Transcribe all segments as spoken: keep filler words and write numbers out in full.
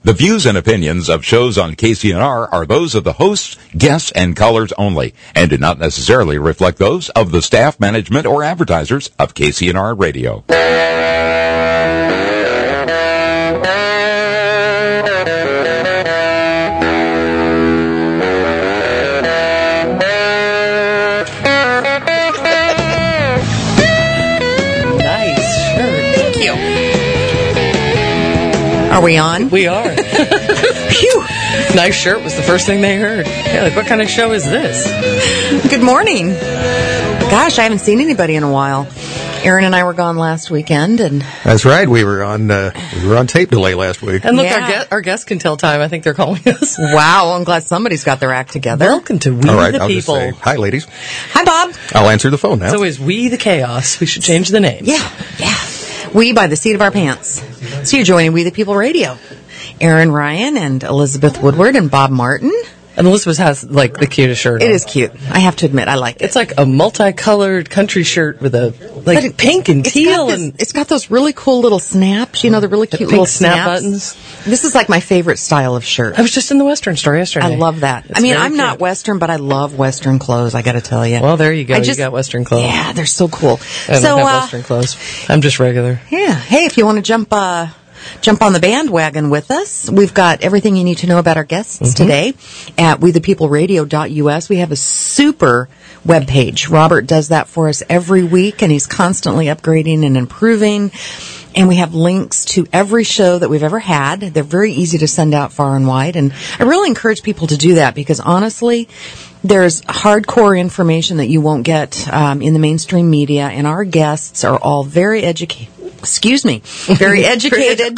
The views and opinions of shows on K C N R are those of the hosts, guests, and callers only, and do not necessarily reflect those of the staff, management, or advertisers of K C N R Radio. Are we on? We are. Phew. Nice shirt was the first thing they heard. Yeah, like, what kind of show is this? Good morning. Gosh, I haven't seen anybody in a while. Aaron and I were gone last weekend, and that's right. We were on uh, we were on tape delay last week. And look, Yeah. our, guest, our guests can tell time. I think they're calling us. wow, I'm glad somebody's got their act together. Welcome to We All right, the I'll People. just say hi, ladies. Hi, Bob. I'll answer the phone now. It's always We the Chaos. We should change the name. Yeah, yeah. We by the seat of our pants. So you're joining We the People Radio. Aaron Ryan and Elizabeth Woodward and Bob Martin. And Elizabeth has, like, the cutest shirt It on. is cute. I have to admit, I like it. It's like a multicolored country shirt with a, like, But it- pink and It's teal got this- and it's got those really cool little snaps. You know, the really cute pink little snap snaps. buttons. This is like my favorite style of shirt. I was just in the Western store yesterday. I love that. It's I mean, very I'm not cute. Western, but I love Western clothes, I got to tell you. Well, there you go. I You just- got Western clothes. Yeah, they're so cool. I don't so, have uh, Western clothes. I'm just regular. yeah. Hey, if you want to jump, uh, jump on the bandwagon with us, we've got everything you need to know about our guests Mm-hmm. today at we the people radio dot U S. We have a super webpage. Robert does that for us every week, and he's constantly upgrading and improving. And we have links to every show that we've ever had. They're very easy to send out far and wide. And I really encourage people to do that because honestly, there's hardcore information that you won't get um, in the mainstream media. And our guests are all very educated. Excuse me. Very educated.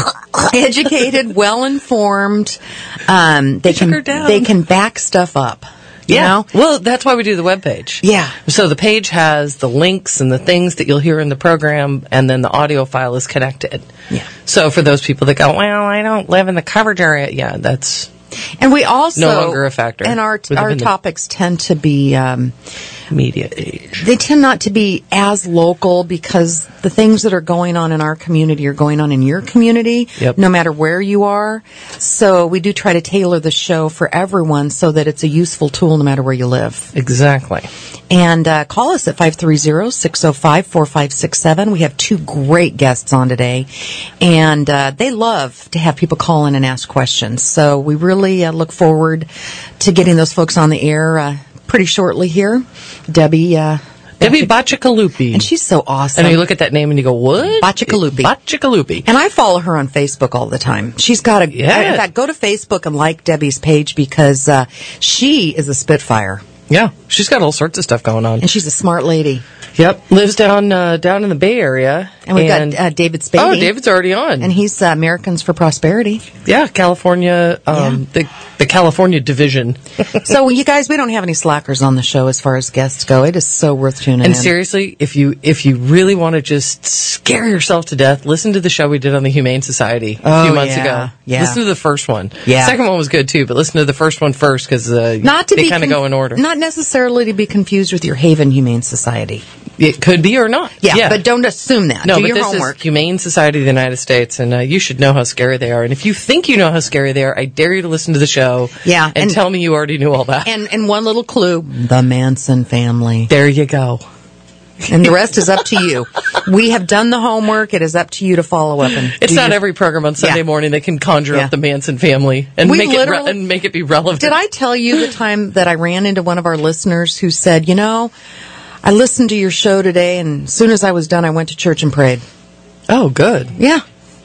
educated, well-informed. Um, they took her can down. they can back stuff up. You Yeah. know? Well, that's why we do the webpage. Yeah. So the page has the links and the things that you'll hear in the program, and then the audio file is connected. Yeah. So for those people that go, well, I don't live in the coverage area, yeah, that's And we also No longer a factor And our within our the- topics tend to be um, media age. they tend not to be as local because the things that are going on in our community are going on in your community, Yep. no matter where you are. So we do try to tailor the show for everyone so that it's a useful tool no matter where you live. Exactly. And uh, call us at five three zero, six zero five, four five six seven. We have two great guests on today, and uh, they love to have people call in and ask questions. So we really uh, look forward to getting those folks on the air uh, pretty shortly here. Debbie, uh, Debbie Baccicalupi. and she's so awesome. And you look at that name and you go, what? Baccicalupi. Baccicalupi. And I follow her on Facebook all the time. She's got a, Yeah. in fact, go to Facebook and like Debbie's page because uh, she is a spitfire. Yeah. She's got all sorts of stuff going on. And she's a smart lady. Yep. Lives down uh, down in the Bay Area. And we've got uh, David Spady. Oh, David's already on. And he's uh, Americans for Prosperity. Yeah, California, um, the the California division. So, you guys, we don't have any slackers on the show as far as guests go. It is so worth tuning And in. seriously, if you if you really want to just scare yourself to death, listen to the show we did on the Humane Society a Oh, few months yeah, ago. yeah. Listen to the first one. Yeah. The second one was good too, but listen to the first one first because uh, Not to they be kind of conf- go in order. Not necessarily to be confused with your Haven Humane Society. It could be or not. Yeah, but don't assume that. No, Do but your this homework. is Humane Society of the United States, and uh, you should know how scary they are. And if you think you know how scary they are, I dare you to listen to the show. Yeah, and, and- tell me you already knew all that. And, and one little clue, the Manson family. There you go. And the rest is up to you. We have done the homework. It is up to you to follow up. And It's do not your- every program on Sunday Yeah. morning that can conjure Yeah. up the Manson family and We make it re- literally- and make it be relevant. Did I tell you the time that I ran into one of our listeners who said, you know, I listened to your show today, and as soon as I was done, I went to church and prayed. Oh, good. Yeah.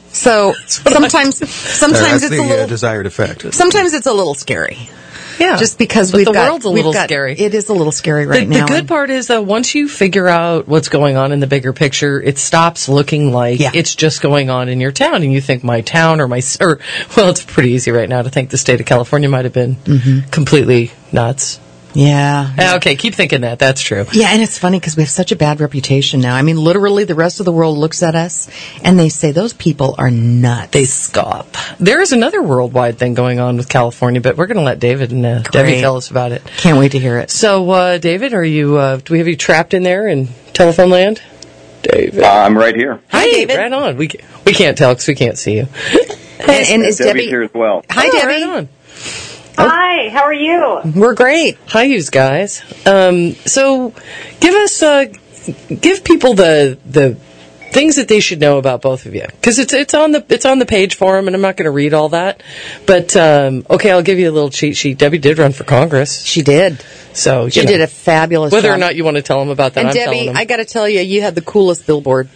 So sometimes, Uh, sometimes that's it's the a little, uh, desired effect. sometimes it's a little scary. Yeah, Just because But we've the got, world's a we've little got- scary. It is a little scary right the, now. the good and- part is though, once you figure out what's going on in the bigger picture, it stops looking like Yeah. it's just going on in your town, and you think my town or my s- or well, it's pretty easy right now to think the state of California might have been completely nuts. Yeah. Uh, Okay, keep thinking that. That's true. Yeah, and it's funny because we have such a bad reputation now. I mean, literally, the rest of the world looks at us and they say those people are nuts. They scoff. There is another worldwide thing going on with California, but we're going to let David and uh, Debbie Great. tell us about it. Can't wait to hear it. So, uh, David, are you? Uh, do we have you trapped in there in telephone land? David, Uh, I'm right here. Hi, Hey, David. Right on. We ca- we can't tell because we can't see you. And, and is Debbie's Debbie here as well. Hi, Oh, Debbie. right on. Hi, how are you? We're great. Hi, you guys. Um, so, give us, uh, give people the the things that they should know about both of you, because it's it's on the it's on the page for them, and I'm not going to read all that. But um, okay, I'll give you a little cheat sheet. Debbie did run for Congress, She did. so you She know, did a fabulous whether job. or not you want to tell them about that, And I'm telling Debbie, them. I got to tell you, you had the coolest billboard.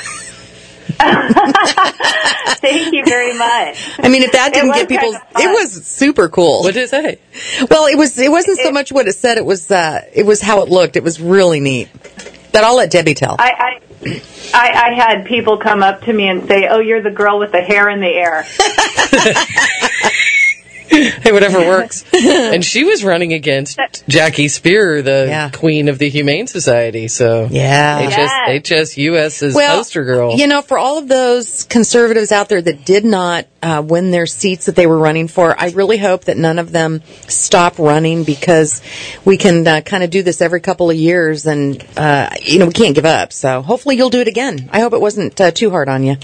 Thank you very much. I mean, if that didn't was get people, kind of fun. it was super cool. What did it say? Well, it was. It wasn't so It- much what it said. It was. Uh, it was how it looked. It was really neat. But I'll let Debbie tell. I, I, I, I had people come up to me and say, "Oh, you're the girl with the hair in the air." Hey, whatever works. And she was running against Jackie Spear, the Yeah. queen of the Humane Society. So Yeah. H S, Yes. H S U S's Well, poster girl. you know, for all of those conservatives out there that did not uh, win their seats that they were running for, I really hope that none of them stop running, because we can uh, kind of do this every couple of years, and uh, you know, we can't give up. So hopefully you'll do it again. I hope it wasn't uh, too hard on you.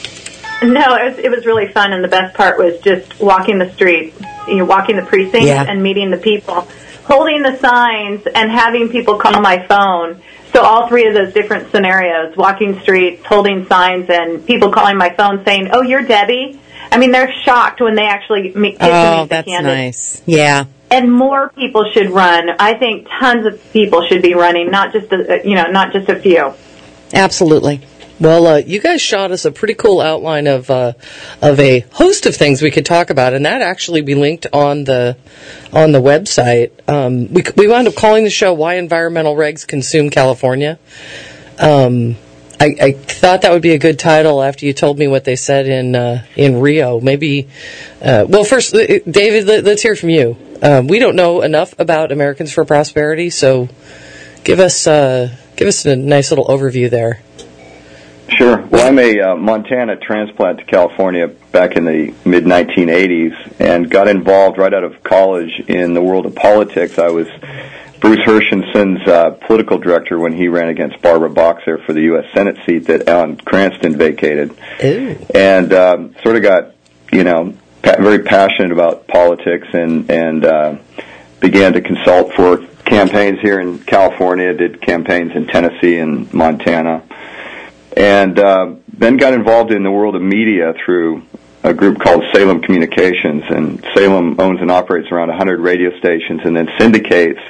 No, it was, it was really fun, and the best part was just walking the streets, you know, walking the precincts Yeah. and meeting the people, holding the signs, and having people call my phone. So all three of those different scenarios, walking streets, holding signs, and people calling my phone saying, "Oh, you're Debbie." I mean, they're shocked when they actually meet, get to Oh, meet the that's candidate. nice. Yeah. And more people should run. I think tons of people should be running, not just a, you know, not just a few. Absolutely. Well, uh, you guys shot us a pretty cool outline of uh, of a host of things we could talk about, and that actually be linked on the on the website. Um, we we wound up calling the show "Why Environmental Regs Consume California." Um, I, I thought that would be a good title after you told me what they said in uh, in Rio. Maybe, uh, well, first, uh, David, let, let's hear from you. Um, we don't know enough about Americans for Prosperity, so give us uh, give us a nice little overview there. Sure. Well, I'm a uh, Montana transplant to California back in the mid nineteen eighties and got involved right out of college in the world of politics. I was Bruce Hershensen's uh, political director when he ran against Barbara Boxer for the U S Senate seat that Alan Cranston vacated. Ooh. And um, sort of got, you know, pa- very passionate about politics and, and uh, began to consult for campaigns here in California, did campaigns in Tennessee and Montana. And uh, then got involved in the world of media through a group called Salem Communications. And Salem owns and operates around one hundred radio stations and then syndicates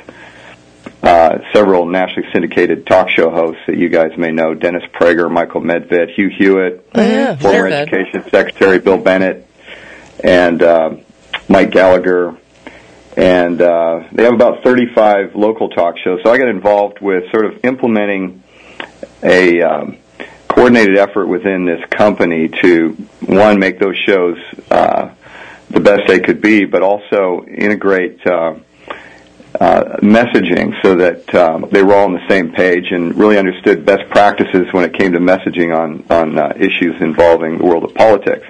uh, several nationally syndicated talk show hosts that you guys may know: Dennis Prager, Michael Medved, Hugh Hewitt, Oh, yeah. former Medved. Education Secretary Bill Bennett, and uh, Mike Gallagher. And uh, they have about thirty-five local talk shows. So I got involved with sort of implementing a um, coordinated effort within this company to, one, make those shows uh, the best they could be, but also integrate uh, uh, messaging so that um, they were all on the same page and really understood best practices when it came to messaging on, on uh, issues involving the world of politics.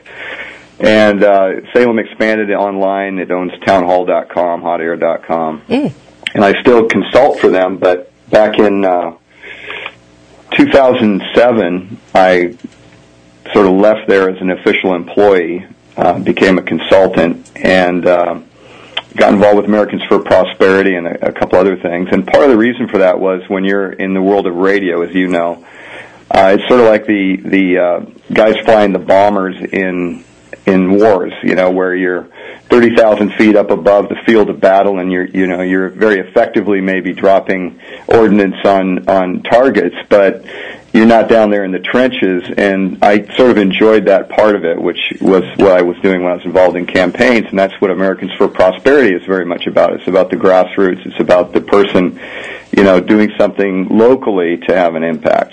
And uh, Salem expanded online. It owns townhall dot com, hot air dot com. Mm. And I still consult for them, but back in Uh, two thousand seven, I sort of left there as an official employee, uh, became a consultant, and uh, got involved with Americans for Prosperity and a, a couple other things. And part of the reason for that was when you're in the world of radio, as you know, uh, it's sort of like the the uh, guys flying the bombers in in wars, you know, where you're thirty thousand feet up above the field of battle, and you're, you know, you're very effectively maybe dropping ordnance on, on targets, but you're not down there in the trenches. And I sort of enjoyed that part of it, which was what I was doing when I was involved in campaigns, and that's what Americans for Prosperity is very much about. It's about the grassroots. It's about the person, you know, doing something locally to have an impact.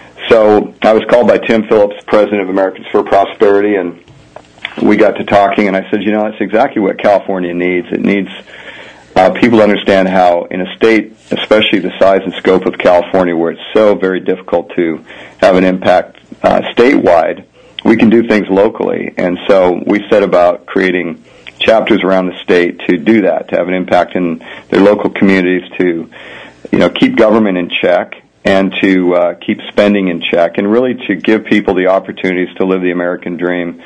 So I was called by Tim Phillips, president of Americans for Prosperity, and we got to talking, and I said, you know, that's exactly what California needs. It needs uh, people to understand how, in a state, especially the size and scope of California, where it's so very difficult to have an impact uh, statewide, we can do things locally. And so we set about creating chapters around the state to do that, to have an impact in their local communities, to, you know, keep government in check, and to uh, keep spending in check, and really to give people the opportunities to live the American dream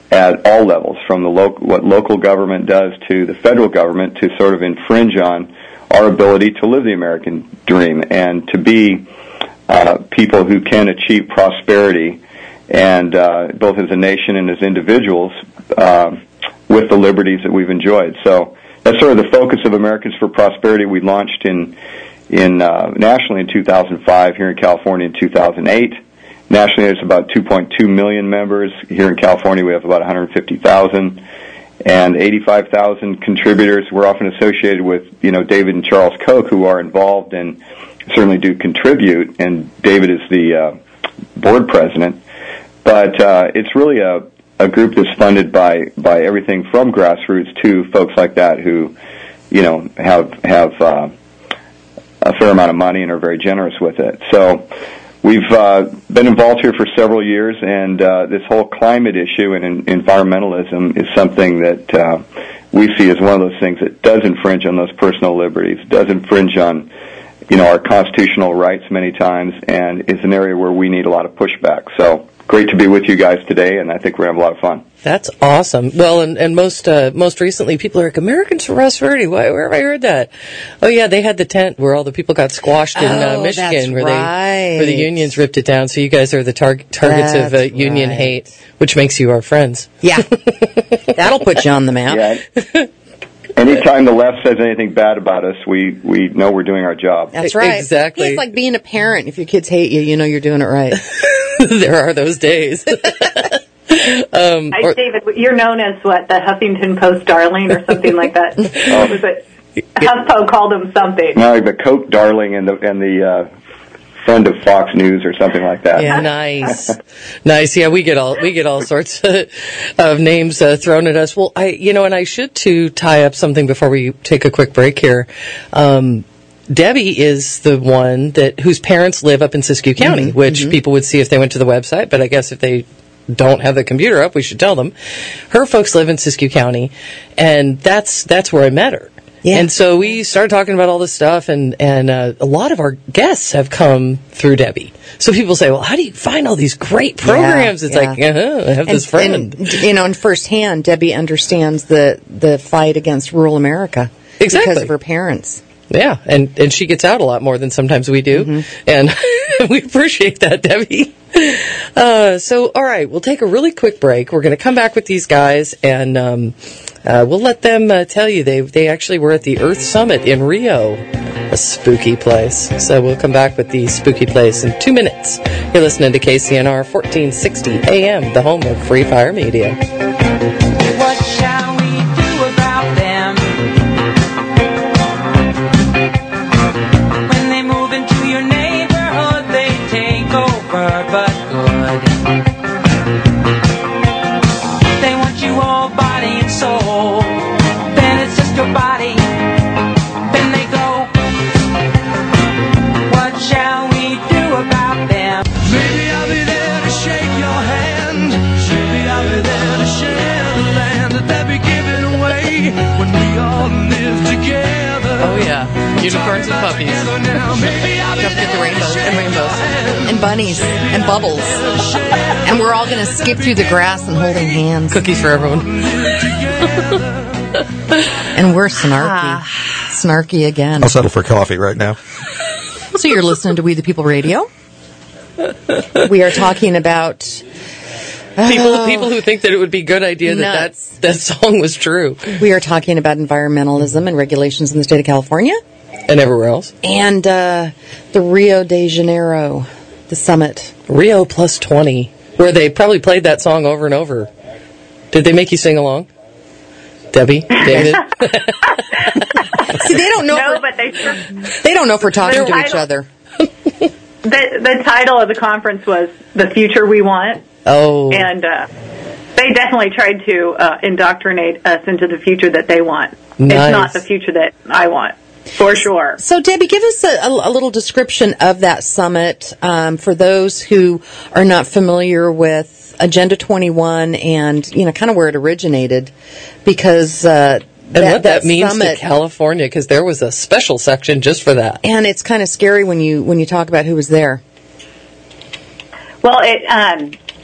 at all levels, from the local, what local government does to the federal government, to sort of infringe on our ability to live the American dream and to be uh, people who can achieve prosperity, and uh, both as a nation and as individuals, uh, with the liberties that we've enjoyed. So that's sort of the focus of Americans for Prosperity. We launched in in uh, nationally in two thousand five, here in California in two thousand eight. Nationally, there's about two point two million members. Here in California, we have about one hundred fifty thousand, and eighty-five thousand contributors. We're often associated with, you know, David and Charles Koch, who are involved and certainly do contribute, and David is the uh, board president. But uh, it's really a, a group that's funded by, by everything from grassroots to folks like that who, you know, have have uh, a fair amount of money and are very generous with it. So we've uh, been involved here for several years, and uh, this whole climate issue and in, environmentalism is something that uh, we see as one of those things that does infringe on those personal liberties, does infringe on, you know, our constitutional rights many times, and is an area where we need a lot of pushback. So great to be with you guys today, and I think we're going to have a lot of fun. That's awesome. Well, and, and most uh, most recently, people are like, Americans for Prosperity. Why, where have I heard that? Oh, yeah, they had the tent where all the people got squashed in oh, uh, Michigan, that's where right. they where the unions ripped it down. So you guys are the tar- targets That's of uh, union right. hate, which makes you our friends. Yeah. That'll put you on the map. Yeah. Anytime the left says anything bad about us, we, we know we're doing our job. That's right. Exactly. Yeah, it's like being a parent. If your kids hate you, you know you're doing it right. There are those days. um, I, or, David, you're known as what, the Huffington Post darling or something like that. What was it? HuffPo called him something. No, the Koch darling and the and the uh, friend of Fox News or something like that. Yeah, nice, nice. Yeah, we get all we get all sorts of, of names uh, thrown at us. Well, I you know, and I should too tie up something before we take a quick break here. Um, Debbie is the one that whose parents live up in Siskiyou County, Mm-hmm, which mm-hmm. people would see if they went to the website. But I guess if they don't have the computer up, we should tell them. Her folks live in Siskiyou County, and that's that's where I met her. Yeah. And so we started talking about all this stuff, and, and uh, a lot of our guests have come through Debbie. So people say, well, how do you find all these great programs? Yeah, it's yeah. like, uh-huh, I have And, this friend. and, you know, and firsthand, Debbie understands the, the fight against rural America. Exactly. Because of her parents. Yeah, and, and she gets out a lot more than sometimes we do. Mm-hmm. And we appreciate that, Debbie. Uh, so, all right, we'll take a really quick break. We're going to come back with these guys, and um, uh, we'll let them uh, tell you. They they actually were at the Earth Summit in Rio, a spooky place. So we'll come back with the spooky place in two minutes. You're listening to K C N R fourteen sixty A M, the home of Free Fire Media. What shall we do about them? When they move into your neighborhood, they take over, but good. They want you all body and soul. Then it's just your body. Then they go. What shall we do about them? Maybe I'll be there to shake your hand. Maybe I'll be there to share the land that they'll be giving away when we all live together. Oh, yeah. Unicorns and puppies. Don't forget the rainbows and rainbows and bunnies and bubbles. And we're all going to skip through the grass and holding hands. Cookies for everyone. And we're snarky. Snarky again. I'll settle for coffee right now. So you're listening to We the People Radio. We are talking about People, people who think that it would be a good idea that that, Nuts. that song was true. we are talking about environmentalism and regulations in the state of California And everywhere else. and uh, the Rio de Janeiro, the summit. Rio Plus twenty, where they probably played that song over and over. Did they make you sing along? Debbie? David? See, they don't know. No, if we're- but they sure. they don't know if we're talking The to each title- other. The, the title of the conference was The Future We Want, Oh. and uh, they definitely tried to uh, indoctrinate us into the future that they want. Nice. It's not the future that I want, for sure. So, Debbie, give us a, a, a little description of that summit um, for those who are not familiar with Agenda twenty-one and, you know, kind of where it originated, because uh, and that, what that, means summit, to California, because there was a special section just for that. and it's kind of scary when you when you talk about who was there. Well, it um,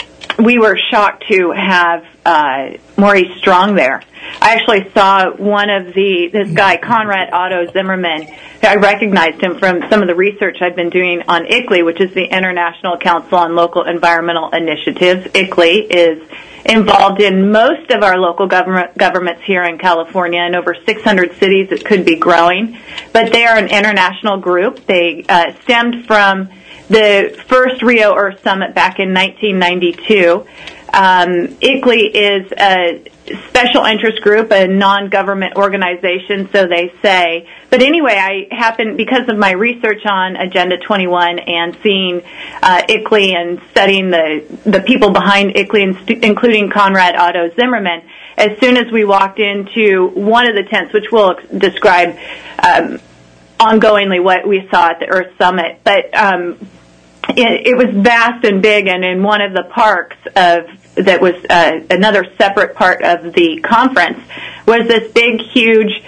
we were shocked to have uh, Maurice Strong there. I actually saw one of the, this guy, Conrad Otto Zimmerman. I recognized him from some of the research I've been doing on I C L E, which is the International Council on Local Environmental Initiatives. I C L E is involved in most of our local government governments here in California, in over six hundred cities. It could be growing. But they are an international group. They uh, stemmed from the first Rio Earth Summit back in nineteen ninety-two. Um, I C L E is a special interest group, a non-government organization, so they say. But anyway, I happen, because of my research on Agenda twenty-one and seeing uh, I C L E and studying the, the people behind I C L E, including Conrad Otto Zimmerman, as soon as we walked into one of the tents, which we'll describe um, ongoingly what we saw at the Earth Summit, but um, it, it was vast and big, and in one of the parks of that was uh, another separate part of the conference was this big, huge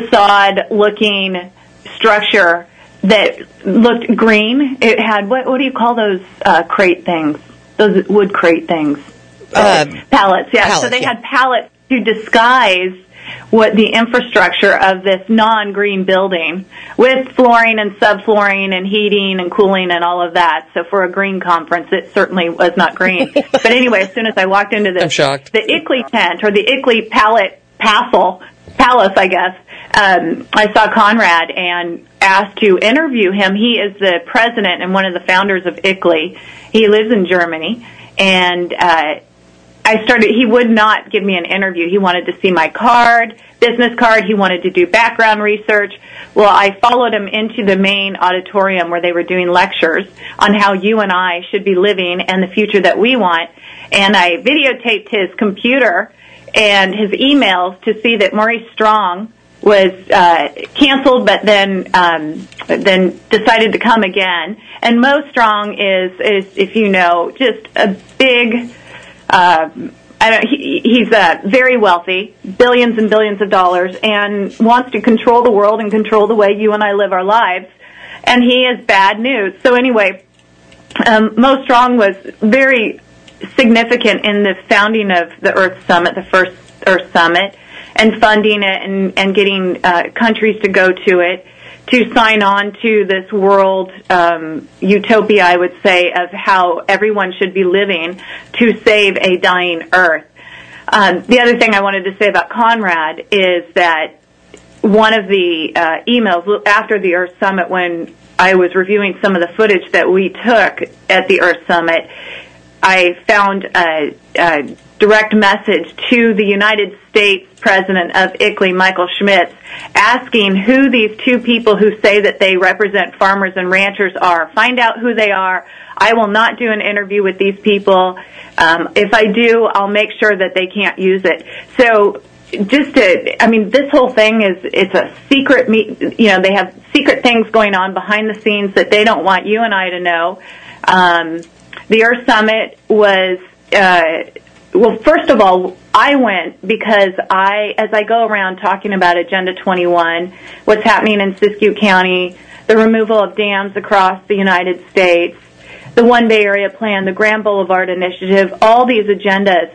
facade-looking structure that looked green. It had, what what do you call those uh, crate things? Those wood crate things? Uh, pallets, yeah. pallets, so they yeah. had pallets to disguise what the infrastructure of this non-green building with flooring and subflooring and heating and cooling and all of that. So for a green conference, it certainly was not green. But anyway, as soon as I walked into this, I'm shocked. the I C L E tent, or the I C L E pallet, Passel, Palace, I guess, um, I saw Conrad and asked to interview him. He is the president and one of the founders of I C L E. He lives in Germany, and uh, I started, he would not give me an interview. He wanted to see my card, business card. He wanted to do background research. Well, I followed him into the main auditorium where they were doing lectures on how you and I should be living and the future that we want. And I videotaped his computer and his emails to see that Maurice Strong was uh, canceled, but then um, then decided to come again. And Mo Strong is, is, if you know, just a big... Uh, I don't, he, he's uh, very wealthy, billions and billions of dollars, and wants to control the world and control the way you and I live our lives. And he is bad news. So anyway, um, Mo Strong was very significant in the founding of the Earth Summit, the first Earth Summit, and funding it and, and getting uh, countries to go to it, to sign on to this world um, utopia, I would say, of how everyone should be living to save a dying Earth. Um, the other thing I wanted to say about Conrad is that one of the uh, emails after the Earth Summit, when I was reviewing some of the footage that we took at the Earth Summit, I found a, a direct message to the United States president of I C L E, Michael Schmitz, asking who these two people who say that they represent farmers and ranchers are. Find out who they are. I will not do an interview with these people. Um, if I do, I'll make sure that they can't use it. So just to, I mean, this whole thing is, it's a secret, meet, you know, they have secret things going on behind the scenes that they don't want you and I to know. Um, the Earth Summit was, uh, well, first of all, I went because I, as I go around talking about Agenda twenty-one, what's happening in Siskiyou County, the removal of dams across the United States, the One Bay Area Plan, the Grand Boulevard Initiative, all these agendas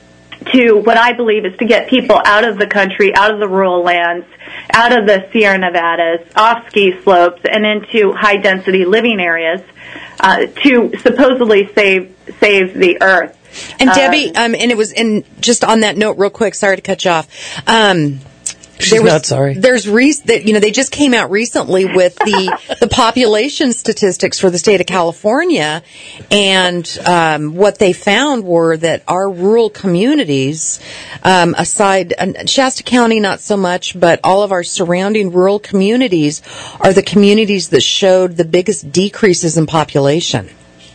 to what I believe is to get people out of the country, out of the rural lands, out of the Sierra Nevadas, off ski slopes, and into high-density living areas uh, to supposedly save save the earth. And Debbie, um, and it was, and just on that note, real quick, sorry to cut you off. Um, She's there was, not sorry. There's re- that, you know, they just came out recently with the the population statistics for the state of California, and um, what they found were that our rural communities, um, aside uh, Shasta County, not so much, but all of our surrounding rural communities are the communities that showed the biggest decreases in population.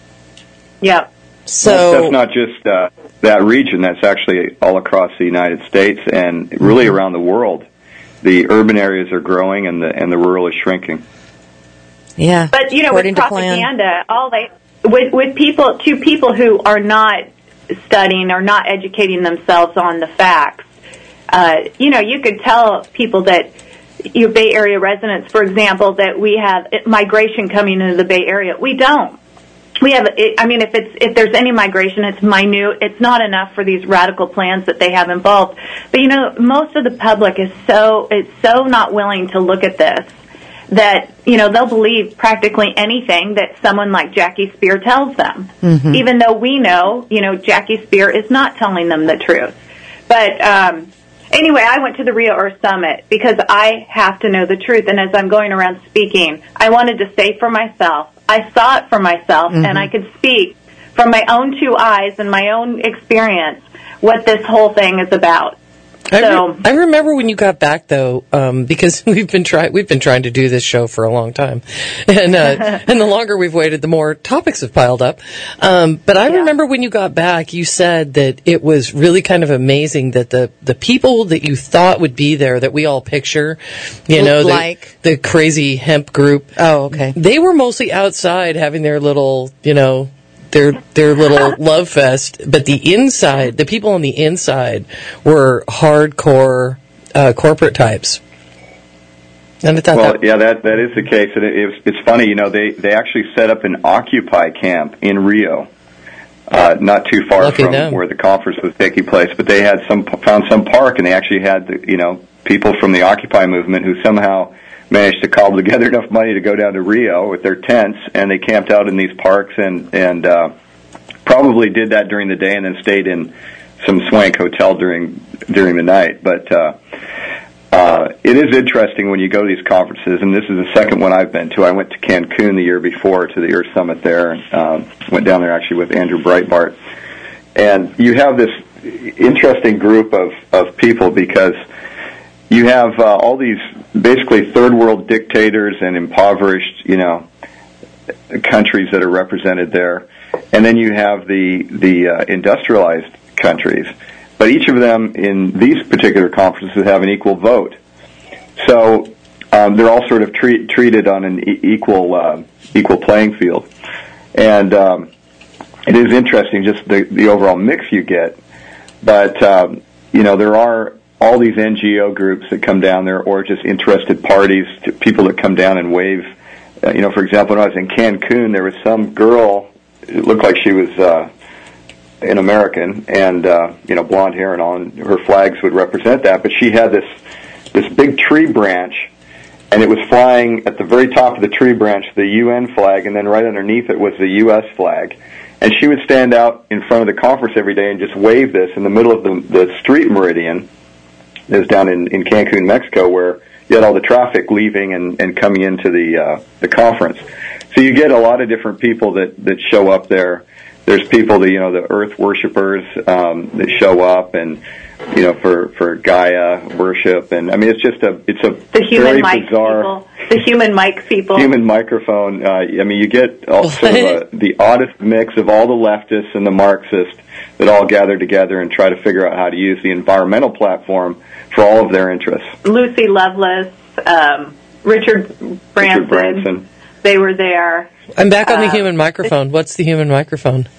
Yeah. So that's, that's not just uh, that region. That's actually all across the United States and really around the world. The urban areas are growing and the and the rural is shrinking. Yeah, but you know, with propaganda, all they with with people to people who are not studying or not educating themselves on the facts. Uh, you know, you could tell people that your Bay Area residents, for example, that we have migration coming into the Bay Area. We don't. we have, I mean, if it's if there's any migration, it's minute. It's not enough for these radical plans that they have involved. But, you know, most of the public is so is so not willing to look at this that, you know, they'll believe practically anything that someone like Jackie Spear tells them, mm-hmm. even though we know, you know, Jackie Spear is not telling them the truth. But um, anyway, I went to the Rio Earth Summit because I have to know the truth. And as I'm going around speaking, I wanted to say for myself, I saw it for myself, mm-hmm. and I could speak from my own two eyes and my own experience what this whole thing is about. I, so, re- I remember when you got back, though, um, because we've been trying we've been trying to do this show for a long time, and uh, and the longer we've waited, the more topics have piled up. Um, but I yeah. remember when you got back, you said that it was really kind of amazing that the, the people that you thought would be there, that we all picture, you know, like the, the crazy hemp group. Oh, okay. They were mostly outside having their little, you know. Their their little love fest, but the inside, the people on the inside were hardcore uh, corporate types. And I thought well, that, yeah, that that is the case, and it, it's, it's funny. You know, they they actually set up an Occupy camp in Rio, uh, not too far Lucky from them. where the conference was taking place. But they had some found some park, and they actually had the, you know, people from the Occupy movement who somehow managed to cobble together enough money to go down to Rio with their tents, and they camped out in these parks and and uh, probably did that during the day, and then stayed in some swank hotel during during the night. But uh, uh, it is interesting when you go to these conferences, and this is the second one I've been to. I went to Cancun the year before to the Earth Summit there, and uh, went down there actually with Andrew Breitbart, and you have this interesting group of of people because you have uh, all these basically third world dictators and impoverished, you know, countries that are represented there, and then you have the the uh, industrialized countries. But each of them in these particular conferences have an equal vote, so um, they're all sort of treat, treated on an e- equal uh, equal playing field, and um, it is interesting just the the overall mix you get. But um, you know, there are all these N G O groups that come down there, or just interested parties, to people that come down and wave. Uh, you know, for example, when I was in Cancun, there was some girl, it looked like she was uh, an American, and, uh, you know, blonde hair and all, and her flags would represent that, but she had this this big tree branch, and it was flying at the very top of the tree branch, the U N flag, and then right underneath it was the U S flag. And she would stand out in front of the conference every day and just wave this in the middle of the, the street meridian. It was down in, in Cancun, Mexico, where you had all the traffic leaving and, and coming into the uh, the conference. So you get a lot of different people that, that show up there. There's people that, you know, the earth worshipers um, that show up, and, you know, for, for Gaia worship. And I mean, it's just a it's a the human very mic bizarre people. The human mic people. Human microphone. Uh, I mean, you get all, sort of a, the oddest mix of all the leftists and the Marxists that all gather together and try to figure out how to use the environmental platform for all of their interests. Lucy Lovelace, um, Richard Branson, Richard Branson. They were there. I'm back on the uh, human microphone. What's the human microphone?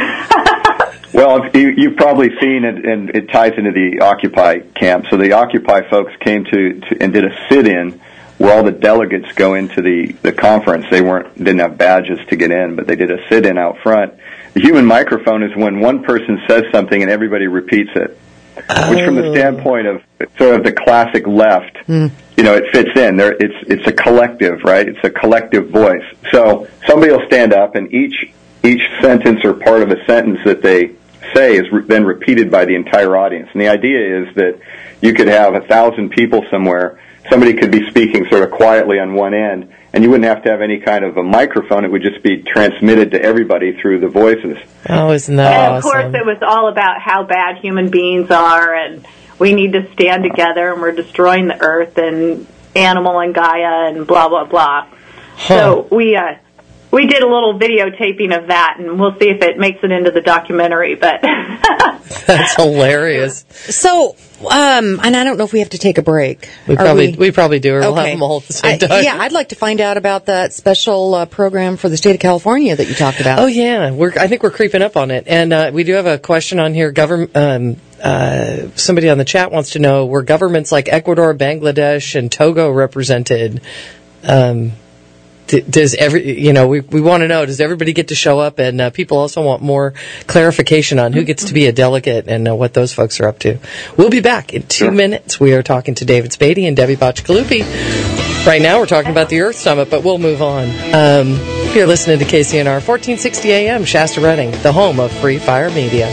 Well, you, you've probably seen it, and it ties into the Occupy camp. So the Occupy folks came to, to and did a sit-in where all the delegates go into the, the conference. They weren't didn't have badges to get in, but they did a sit-in out front. The human microphone is when one person says something and everybody repeats it. Oh. Which, from the standpoint of sort of the classic left, mm. you know, it fits in. There, it's it's a collective, right? It's a collective voice. So somebody will stand up, and each each sentence or part of a sentence that they say is re- then repeated by the entire audience. And the idea is that you could have a thousand people somewhere. Somebody could be speaking sort of quietly on one end, and you wouldn't have to have any kind of a microphone. It would just be transmitted to everybody through the voices. Oh, isn't that and awesome? of course, it was all about how bad human beings are, and we need to stand together, and we're destroying the earth and animal and Gaia and blah, blah, blah. Huh. So we uh, we did a little videotaping of that, and we'll see if it makes it into the documentary. But that's hilarious. So, um, and I don't know if we have to take a break. We Are probably we? we probably do, or we'll Okay. have them all at the same I, time. yeah, I'd like to find out about that special uh, program for the state of California that you talked about. Oh yeah, we're I think we're creeping up on it, and uh, we do have a question on here. Government. Um, uh, somebody on the chat wants to know, were governments like Ecuador, Bangladesh, and Togo represented? Um, d- does every you know we we want to know, does everybody get to show up? And uh, people also want more clarification on who gets to be a delegate and uh, what those folks are up to. We'll be back in two minutes. We are talking to David Spady and Debbie Bacigalupi. Right now, we're talking about the Earth Summit, but we'll move on. Um, you're listening to K C N R, fourteen sixty A M, Shasta Redding, the home of Free Fire Media.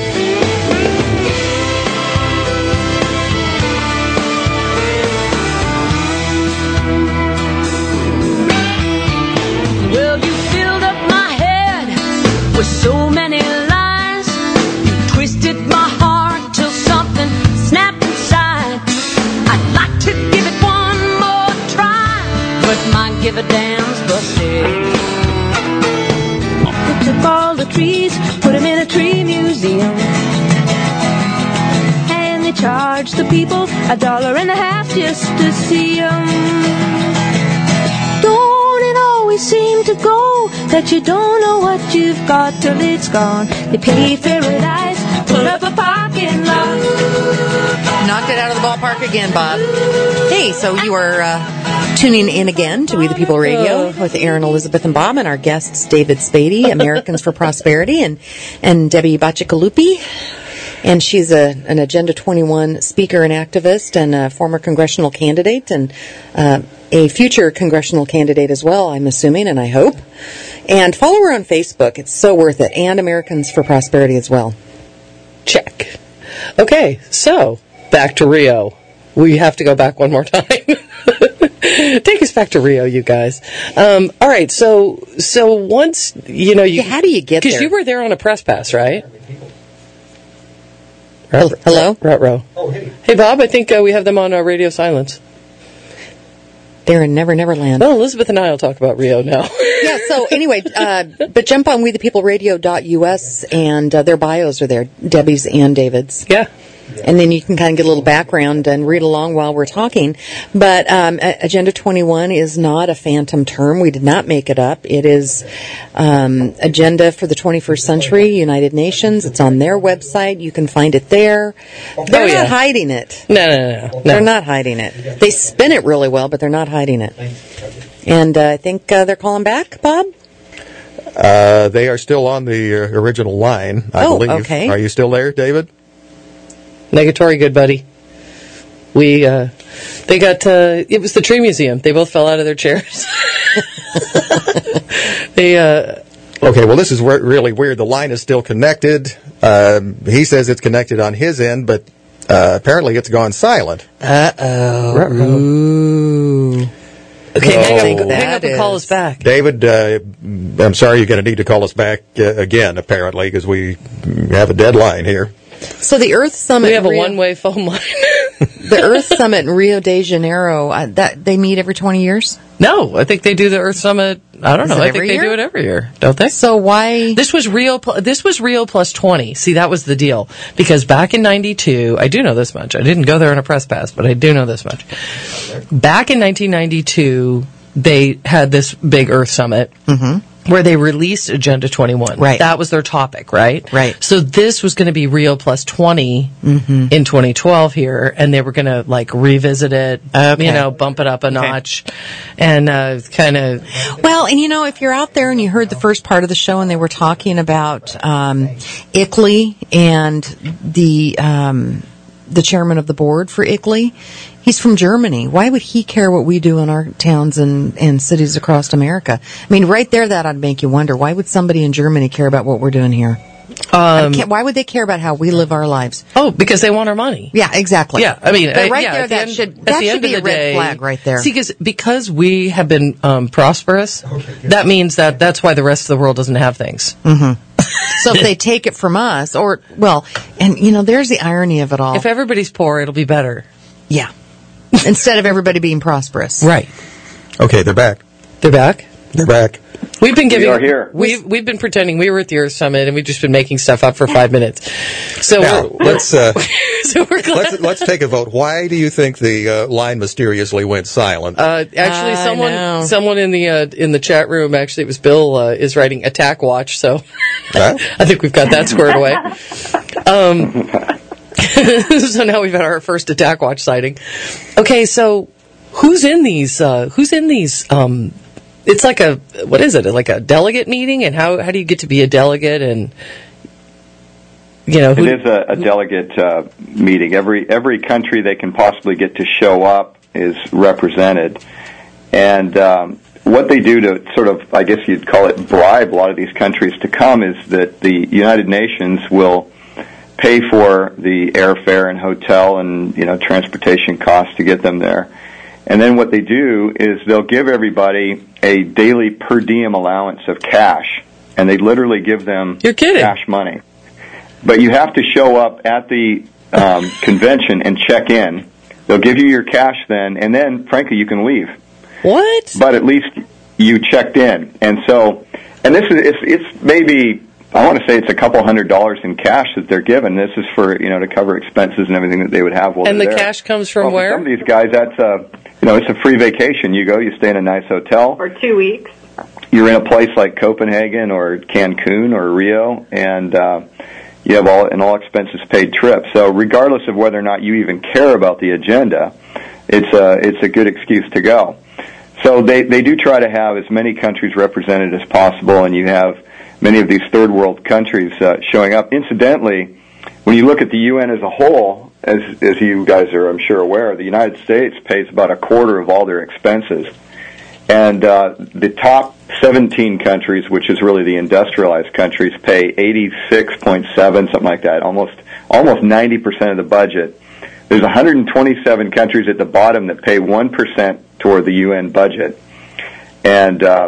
Well, you filled up my head with so many lines. You twisted my heart till something snapped inside. I'd like to give it one more try, but my give a damn's busted. They took all the trees, put them in a tree museum, and they charged the people a dollar and a half just to see them. Don't it always seem to go that you don't know what you've got till it's gone? They pay paradise, put up a parking lot. Knocked it out of the ballpark again, Bob. Hey, so you are uh, tuning in again to We the People Radio with Aaron, Elizabeth, and Bob, and our guests, David Spady, Americans for Prosperity, and, and Debbie Bacigalupi. And she's a, an Agenda twenty-one speaker and activist and a former congressional candidate and uh, a future congressional candidate as well, I'm assuming, and I hope. And follow her on Facebook. It's so worth it. And Americans for Prosperity as well. Check. Okay, so back to Rio. We have to go back one more time. Take us back to Rio, you guys. Um, all right, so so once, you know, you... Yeah, how do you get there? Because you were there on a press pass, right? Hello? Ruh-roh. Oh, hey. Hey, Bob, I think uh, we have them on uh, radio silence. They're in Never Never Land. Well, Elizabeth and I will talk about Rio now. Yeah, so anyway, uh, but jump on we the people radio dot U S and uh, their bios are there, Debbie's and David's. Yeah. And then you can kind of get a little background and read along while we're talking. But um, Agenda twenty-one is not a phantom term. We did not make it up. It is um, Agenda for the twenty-first Century, United Nations. It's on their website. You can find it there. They're Oh, yeah. not hiding it. No, no, no, no. They're not hiding it. They spin it really well, but they're not hiding it. And uh, I think uh, they're calling back, Bob? Uh, they are still on the uh, original line, I Oh, believe. okay. Are you still there, David? Negatory, good buddy. We, uh, they got, uh, it was the Tree Museum. They both fell out of their chairs. they, uh, Okay, well, this is re- really weird. The line is still connected. Um, he says it's connected on his end, but uh, apparently it's gone silent. Uh-oh. Ooh. okay, Oh. hang up, That hang up and call is- us back. David, uh, I'm sorry, you're going to need to call us back uh, again, apparently, because we have a deadline here. So the Earth Summit... We have a Rio- one-way phone line. The Earth Summit in Rio de Janeiro, uh, that they meet every twenty years? No, I think they do the Earth Summit. I don't Is know. it I every think they year? do it every year, don't they? So why... This was Rio. pl- This was Rio plus twenty. See, that was the deal. Because back in ninety-two, I do know this much. I didn't go there on a press pass, but I do know this much. Back in nineteen ninety-two, they had this big Earth Summit. Mm-hmm. Where they released Agenda twenty-one. Right. That was their topic, right? Right. So this was going to be Rio plus twenty Mm-hmm. in twenty twelve here, and they were going to, like, revisit it, Okay. you know, bump it up a notch, and uh, kind of... Well, and you know, if you're out there and you heard the first part of the show and they were talking about um, I C L I and the um, the chairman of the board for I C L I, he's from Germany. Why would he care what we do in our towns and, and cities across America? I mean, right there, that ought to make you wonder. Why would somebody in Germany care about what we're doing here? Um, Can't- why would they care about how we live our lives? oh, because they want our money. Yeah, exactly. Yeah, I mean, But uh, right yeah, there, at the that end- should at that the should end be of a the red day- flag right there. See, because because we have been um, prosperous, that means that that's why the rest of the world doesn't have things. Mm-hmm. So if they take it from us, or well, and you know, there's the irony of it all. If everybody's poor, it'll be better. Yeah. Instead of everybody being prosperous. Right. Okay, they're back. They're back. They're back. We've been giving. are here. We've we've been pretending we were at the Earth Summit, and we've just been making stuff up for five minutes. So Now, we're, let's, uh, so we're glad. let's, let's take a vote. Why do you think the uh, line mysteriously went silent? Uh, actually, I someone know. someone in the uh, in the chat room, actually, it was Bill, uh, is writing Attack Watch. So Huh? I think we've got that squared away. Um, so now we've had our first Attack Watch sighting. Okay, so who's in these? Uh, who's in these um, it's like a, what is it? Like a delegate meeting? And how, how do you get to be a delegate? And, you know, who, it is a, a delegate uh, meeting. Every every country they can possibly get to show up is represented. And um, what they do to sort of, I guess you'd call it, bribe a lot of these countries to come is that the United Nations will pay for the airfare and hotel and, you know, transportation costs to get them there. And then what they do is they'll give everybody a daily per diem allowance of cash, and they literally give them You're kidding. cash money. But you have to show up at the um, convention and check in. They'll give you your cash then, and then, frankly, you can leave. What? But at least you checked in. And so, and this is, it's, it's maybe, I want to say it's a couple hundred dollars in cash that they're given. This is for, you know, to cover expenses and everything that they would have while And they're the there. cash comes from well, for where? some of these guys, that's a, you know, it's a free vacation. You go, you stay in a nice hotel. For two weeks. You're in a place like Copenhagen or Cancun or Rio, and uh, you have all an all expenses paid trip. So regardless of whether or not you even care about the agenda, it's a it's a good excuse to go. So they they do try to have as many countries represented as possible, and you have many of these third world countries uh, showing up. Incidentally, when you look at the U N as a whole, as as you guys are, I'm sure, aware, the United States pays about a quarter of all their expenses. And uh, the top seventeen countries, which is really the industrialized countries, pay eighty-six point seven, something like that, almost almost ninety percent of the budget. There's one hundred twenty-seven countries at the bottom that pay one percent toward the U N budget. And, uh,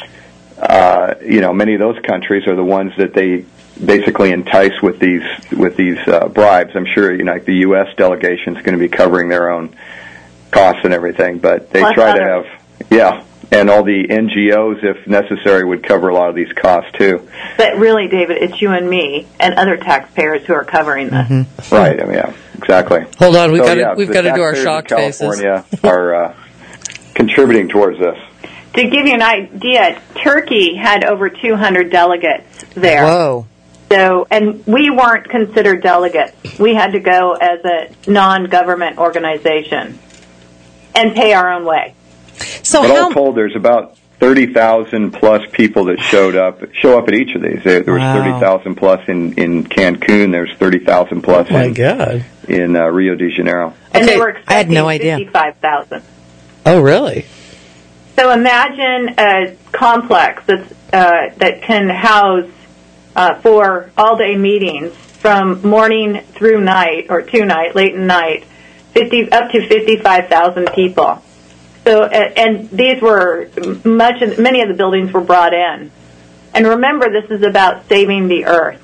uh, you know, many of those countries are the ones that they basically entice with these with these uh, bribes. I'm sure, you know, like the U S delegation is going to be covering their own costs and everything, but they Plus try others. to have... Yeah, and all the N G Os, if necessary, would cover a lot of these costs, too. But really, David, it's you and me and other taxpayers who are covering this. Mm-hmm. Right, I mean, yeah, exactly. Hold on, we've So, got to yeah, we've the got to do our taxpayers shocked of faces. California are uh, contributing towards this. To give you an idea, Turkey had over two hundred delegates there. Whoa. So, and we weren't considered delegates. We had to go as a non-government organization and pay our own way. So But how? all told, there's about thirty thousand plus people that showed up, show up at each of these. There, there was Wow. thirty thousand plus in, in Cancun. There's thirty thousand plus Oh, my in, God. in uh, Rio de Janeiro. And Okay, they were I had expecting no idea. fifty-five thousand. Oh, really? So imagine a complex that's, uh, that can house uh, for all-day meetings from morning through night or to night, late at night, fifty up to fifty-five thousand people. So, uh, and these were much, many of the buildings were brought in. And remember, this is about saving the earth.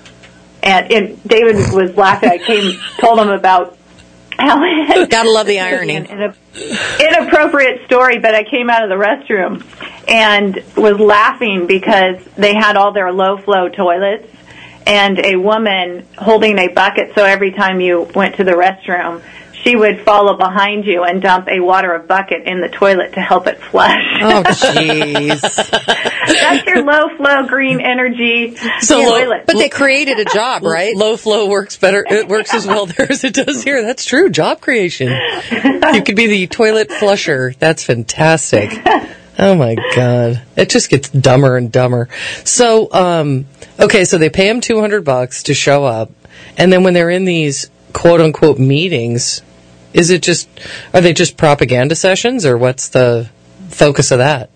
And, and David was laughing. I came, told him about how it Gotta love the irony. An, an inappropriate story, but I came out of the restroom and was laughing because they had all their low-flow toilets and a woman holding a bucket, so every time you went to the restroom, she would follow behind you and dump a water bucket in the toilet to help it flush. Oh, jeez. That's your low-flow green energy So low- toilet. But they created a job, right? Low flow works better. It works as well there as it does here. That's true. Job creation. You could be the toilet flusher. That's fantastic. Oh my God. It just gets dumber and dumber. So, um, okay, so they pay them two hundred bucks to show up. And then when they're in these quote unquote meetings, is it just, are they just propaganda sessions or what's the focus of that?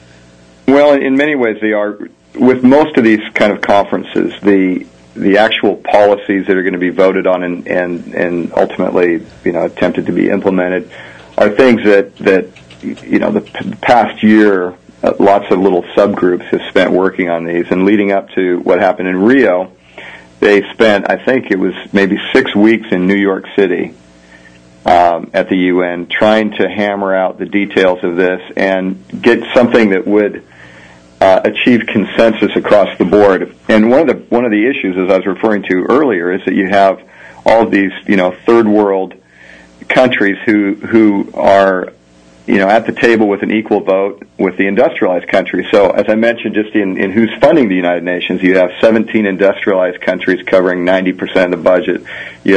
Well, in many ways they are. With most of these kind of conferences, the the actual policies that are going to be voted on and, and, and ultimately, you know, attempted to be implemented are things that, that you know, the p- past year, uh, lots of little subgroups have spent working on these. And leading up to what happened in Rio, they spent, I think it was maybe six weeks in New York City um, at the U N trying to hammer out the details of this and get something that would uh, achieve consensus across the board. And one of the one of the issues, as I was referring to earlier, is that you have all of these, you know, third world countries who who are, you know, at the table with an equal vote with the industrialized countries. So, as I mentioned, just in, in who's funding the United Nations, you have seventeen industrialized countries covering ninety percent of the budget. You have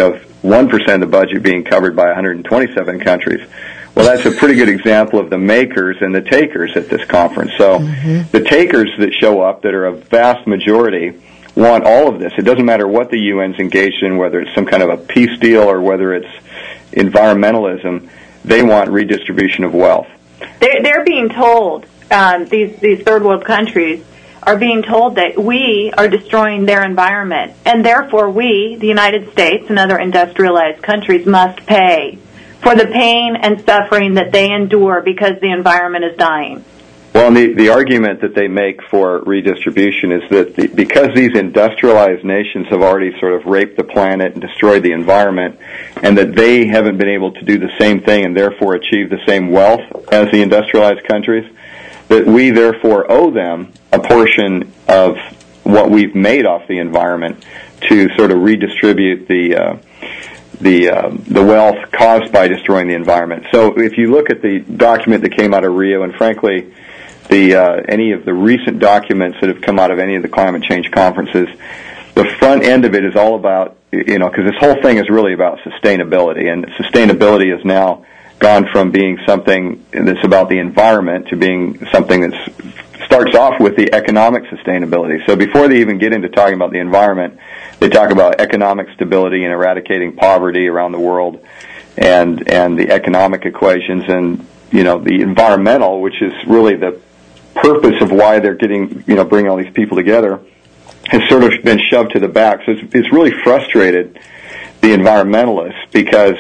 one percent of the budget being covered by one hundred twenty-seven countries. Well, that's a pretty good example of the makers and the takers at this conference. So mm-hmm. the takers that show up, that are a vast majority, want all of this. It doesn't matter what the U N's engaged in, whether it's some kind of a peace deal or whether it's environmentalism. They want redistribution of wealth. They're, they're being told, um, these, these third world countries are being told that we are destroying their environment, and therefore we, the United States and other industrialized countries, must pay for the pain and suffering that they endure because the environment is dying. Well, and the, the argument that they make for redistribution is that the, because these industrialized nations have already sort of raped the planet and destroyed the environment, and that they haven't been able to do the same thing and therefore achieve the same wealth as the industrialized countries, that we therefore owe them a portion of what we've made off the environment to sort of redistribute the uh, the uh, the wealth caused by destroying the environment. So if you look at the document that came out of Rio, and frankly, the uh, any of the recent documents that have come out of any of the climate change conferences, the front end of it is all about, you know, because this whole thing is really about sustainability, and sustainability has now gone from being something that's about the environment to being something that starts off with the economic sustainability. So before they even get into talking about the environment, they talk about economic stability and eradicating poverty around the world, and and the economic equations, and you know the environmental, which is really the purpose of why they're getting, you know, bringing all these people together, has sort of been shoved to the back. So it's, it's really frustrated the environmentalists because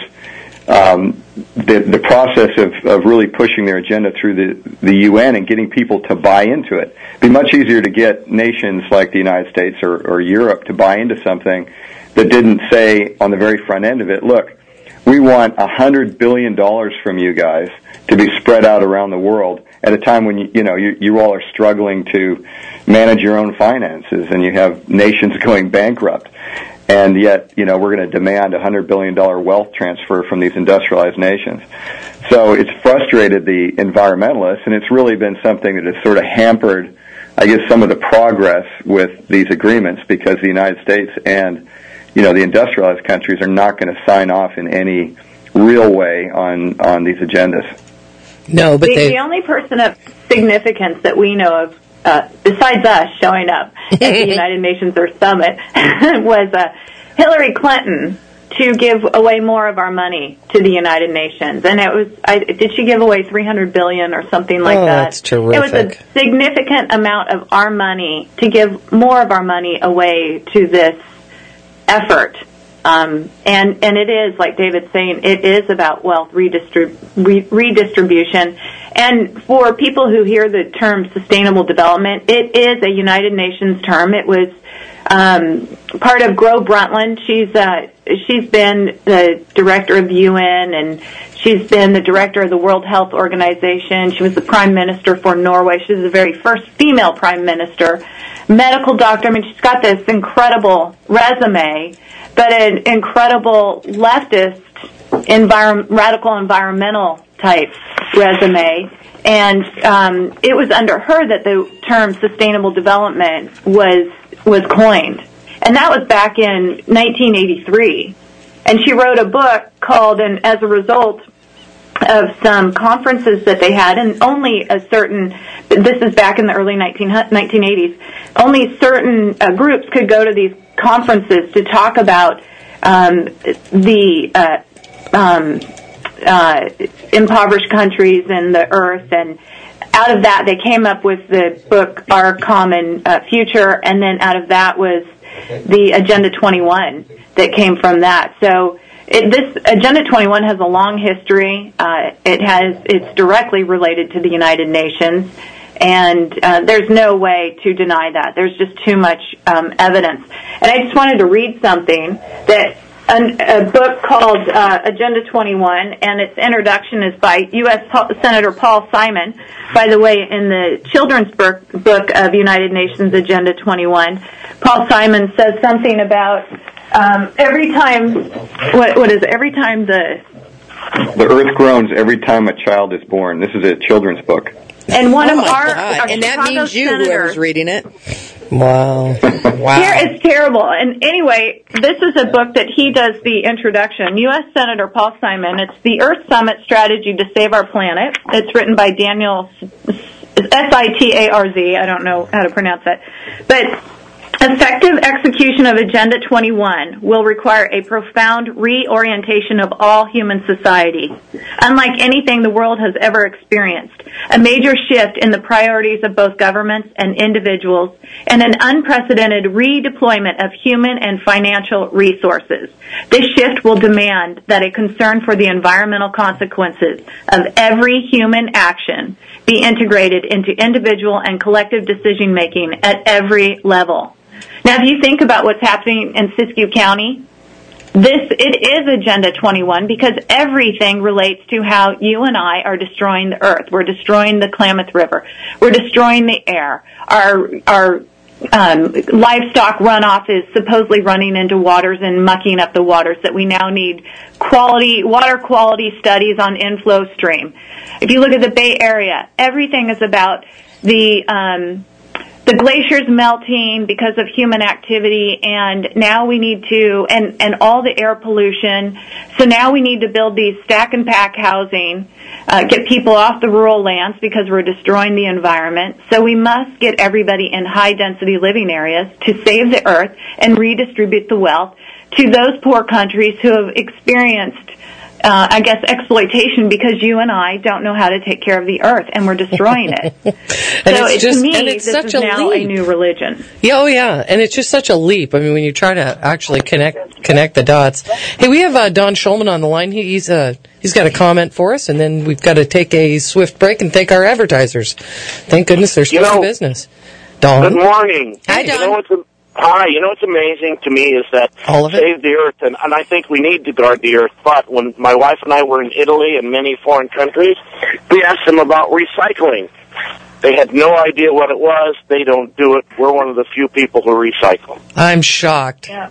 um, the, the process of, of really pushing their agenda through the, the U N and getting people to buy into it. It'd be much easier to get nations like the United States or, or Europe to buy into something that didn't say on the very front end of it, look, we want one hundred billion dollars from you guys to be spread out around the world at a time when, you, you know, you, you all are struggling to manage your own finances and you have nations going bankrupt. And yet, you know, we're going to demand a one hundred billion dollars wealth transfer from these industrialized nations. So it's frustrated the environmentalists, and it's really been something that has sort of hampered, I guess, some of the progress with these agreements, because the United States and, you know, the industrialized countries are not going to sign off in any real way on, on these agendas. No, but the, they... the only person of significance that we know of, uh, besides us showing up at the United Nations Earth Summit, was uh, Hillary Clinton, to give away more of our money to the United Nations. And it was, I, did she give away three hundred billion dollars or something like oh, that? That's terrific. It was a significant amount of our money to give more of our money away to this effort. Um, and, and it is, like David's saying, it is about wealth redistrib- re- redistribution. And for people who hear the term sustainable development, it is a United Nations term. It was um, part of Gro Brundtland. She's uh, she's been the director of the U N, and she's been the director of the World Health Organization. She was the prime minister for Norway. She was the very first female prime minister, medical doctor. I mean, she's got this incredible resume, but an incredible leftist, envir- radical environmental type resume. And um, it was under her that the term sustainable development was was coined. And that was back in nineteen eighty-three. And she wrote a book called, and as a result of some conferences that they had, and only a certain, this is back in the early nineteen eighties, only certain uh, groups could go to these conferences to talk about um, the uh, um, uh, impoverished countries and the earth, and out of that they came up with the book Our Common uh, Future, and then out of that was the Agenda twenty-one that came from that. So it, this Agenda twenty-one has a long history. Uh, it has it's directly related to the United Nations, and uh, there's no way to deny that. There's just too much um, evidence. And I just wanted to read something that an, a book called uh, Agenda twenty-one, and its introduction is by U S Senator Paul Simon. By the way, in the children's book, book of United Nations Agenda twenty-one, Paul Simon says something about um, every time, what, what is it, every time the... The earth groans every time a child is born. This is a children's book. And one oh of my our, God. our and that Chicago means you, senators, whoever's reading it. Wow. Wow. Here it's terrible. And anyway, this is a book that he does the introduction. U S Senator Paul Simon. It's the Earth Summit Strategy to Save Our Planet. It's written by Daniel S I T A R Z. I don't know how to pronounce that. But effective execution of Agenda twenty-one will require a profound reorientation of all human society. Unlike anything the world has ever experienced, a major shift in the priorities of both governments and individuals, and an unprecedented redeployment of human and financial resources. This shift will demand that a concern for the environmental consequences of every human action be integrated into individual and collective decision-making at every level. Now, if you think about what's happening in Siskiyou County, this it is Agenda twenty-one because everything relates to how you and I are destroying the earth. We're destroying the Klamath River. We're destroying the air. Our our um, livestock runoff is supposedly running into waters and mucking up the waters that we now need quality water quality studies on inflow stream. If you look at the Bay Area, everything is about the um, the glaciers melting because of human activity, and now we need to, and, and all the air pollution. So now we need to build these stack and pack housing, uh, get people off the rural lands because we're destroying the environment. So we must get everybody in high density living areas to save the earth and redistribute the wealth to those poor countries who have experienced Uh, I guess, exploitation because you and I don't know how to take care of the earth, and we're destroying it. and so it's it, just, to me, and it's this such is a now leap. a new religion. Yeah, oh yeah, and it's just such a leap. I mean, when you try to actually connect connect the dots. Hey, we have uh, Don Schulman on the line. He, he's uh, he's got a comment for us, and then we've got to take a swift break and thank our advertisers. Thank goodness they're still You know, in business. Don. Good morning. Hi, Don. You know what's a, hi. You know what's amazing to me is that All of it? save the earth, and, and I think we need to guard the earth. But when my wife and I were in Italy and many foreign countries, we asked them about recycling. They had no idea what it was. They don't do it. We're one of the few people who recycle. I'm shocked. Yeah.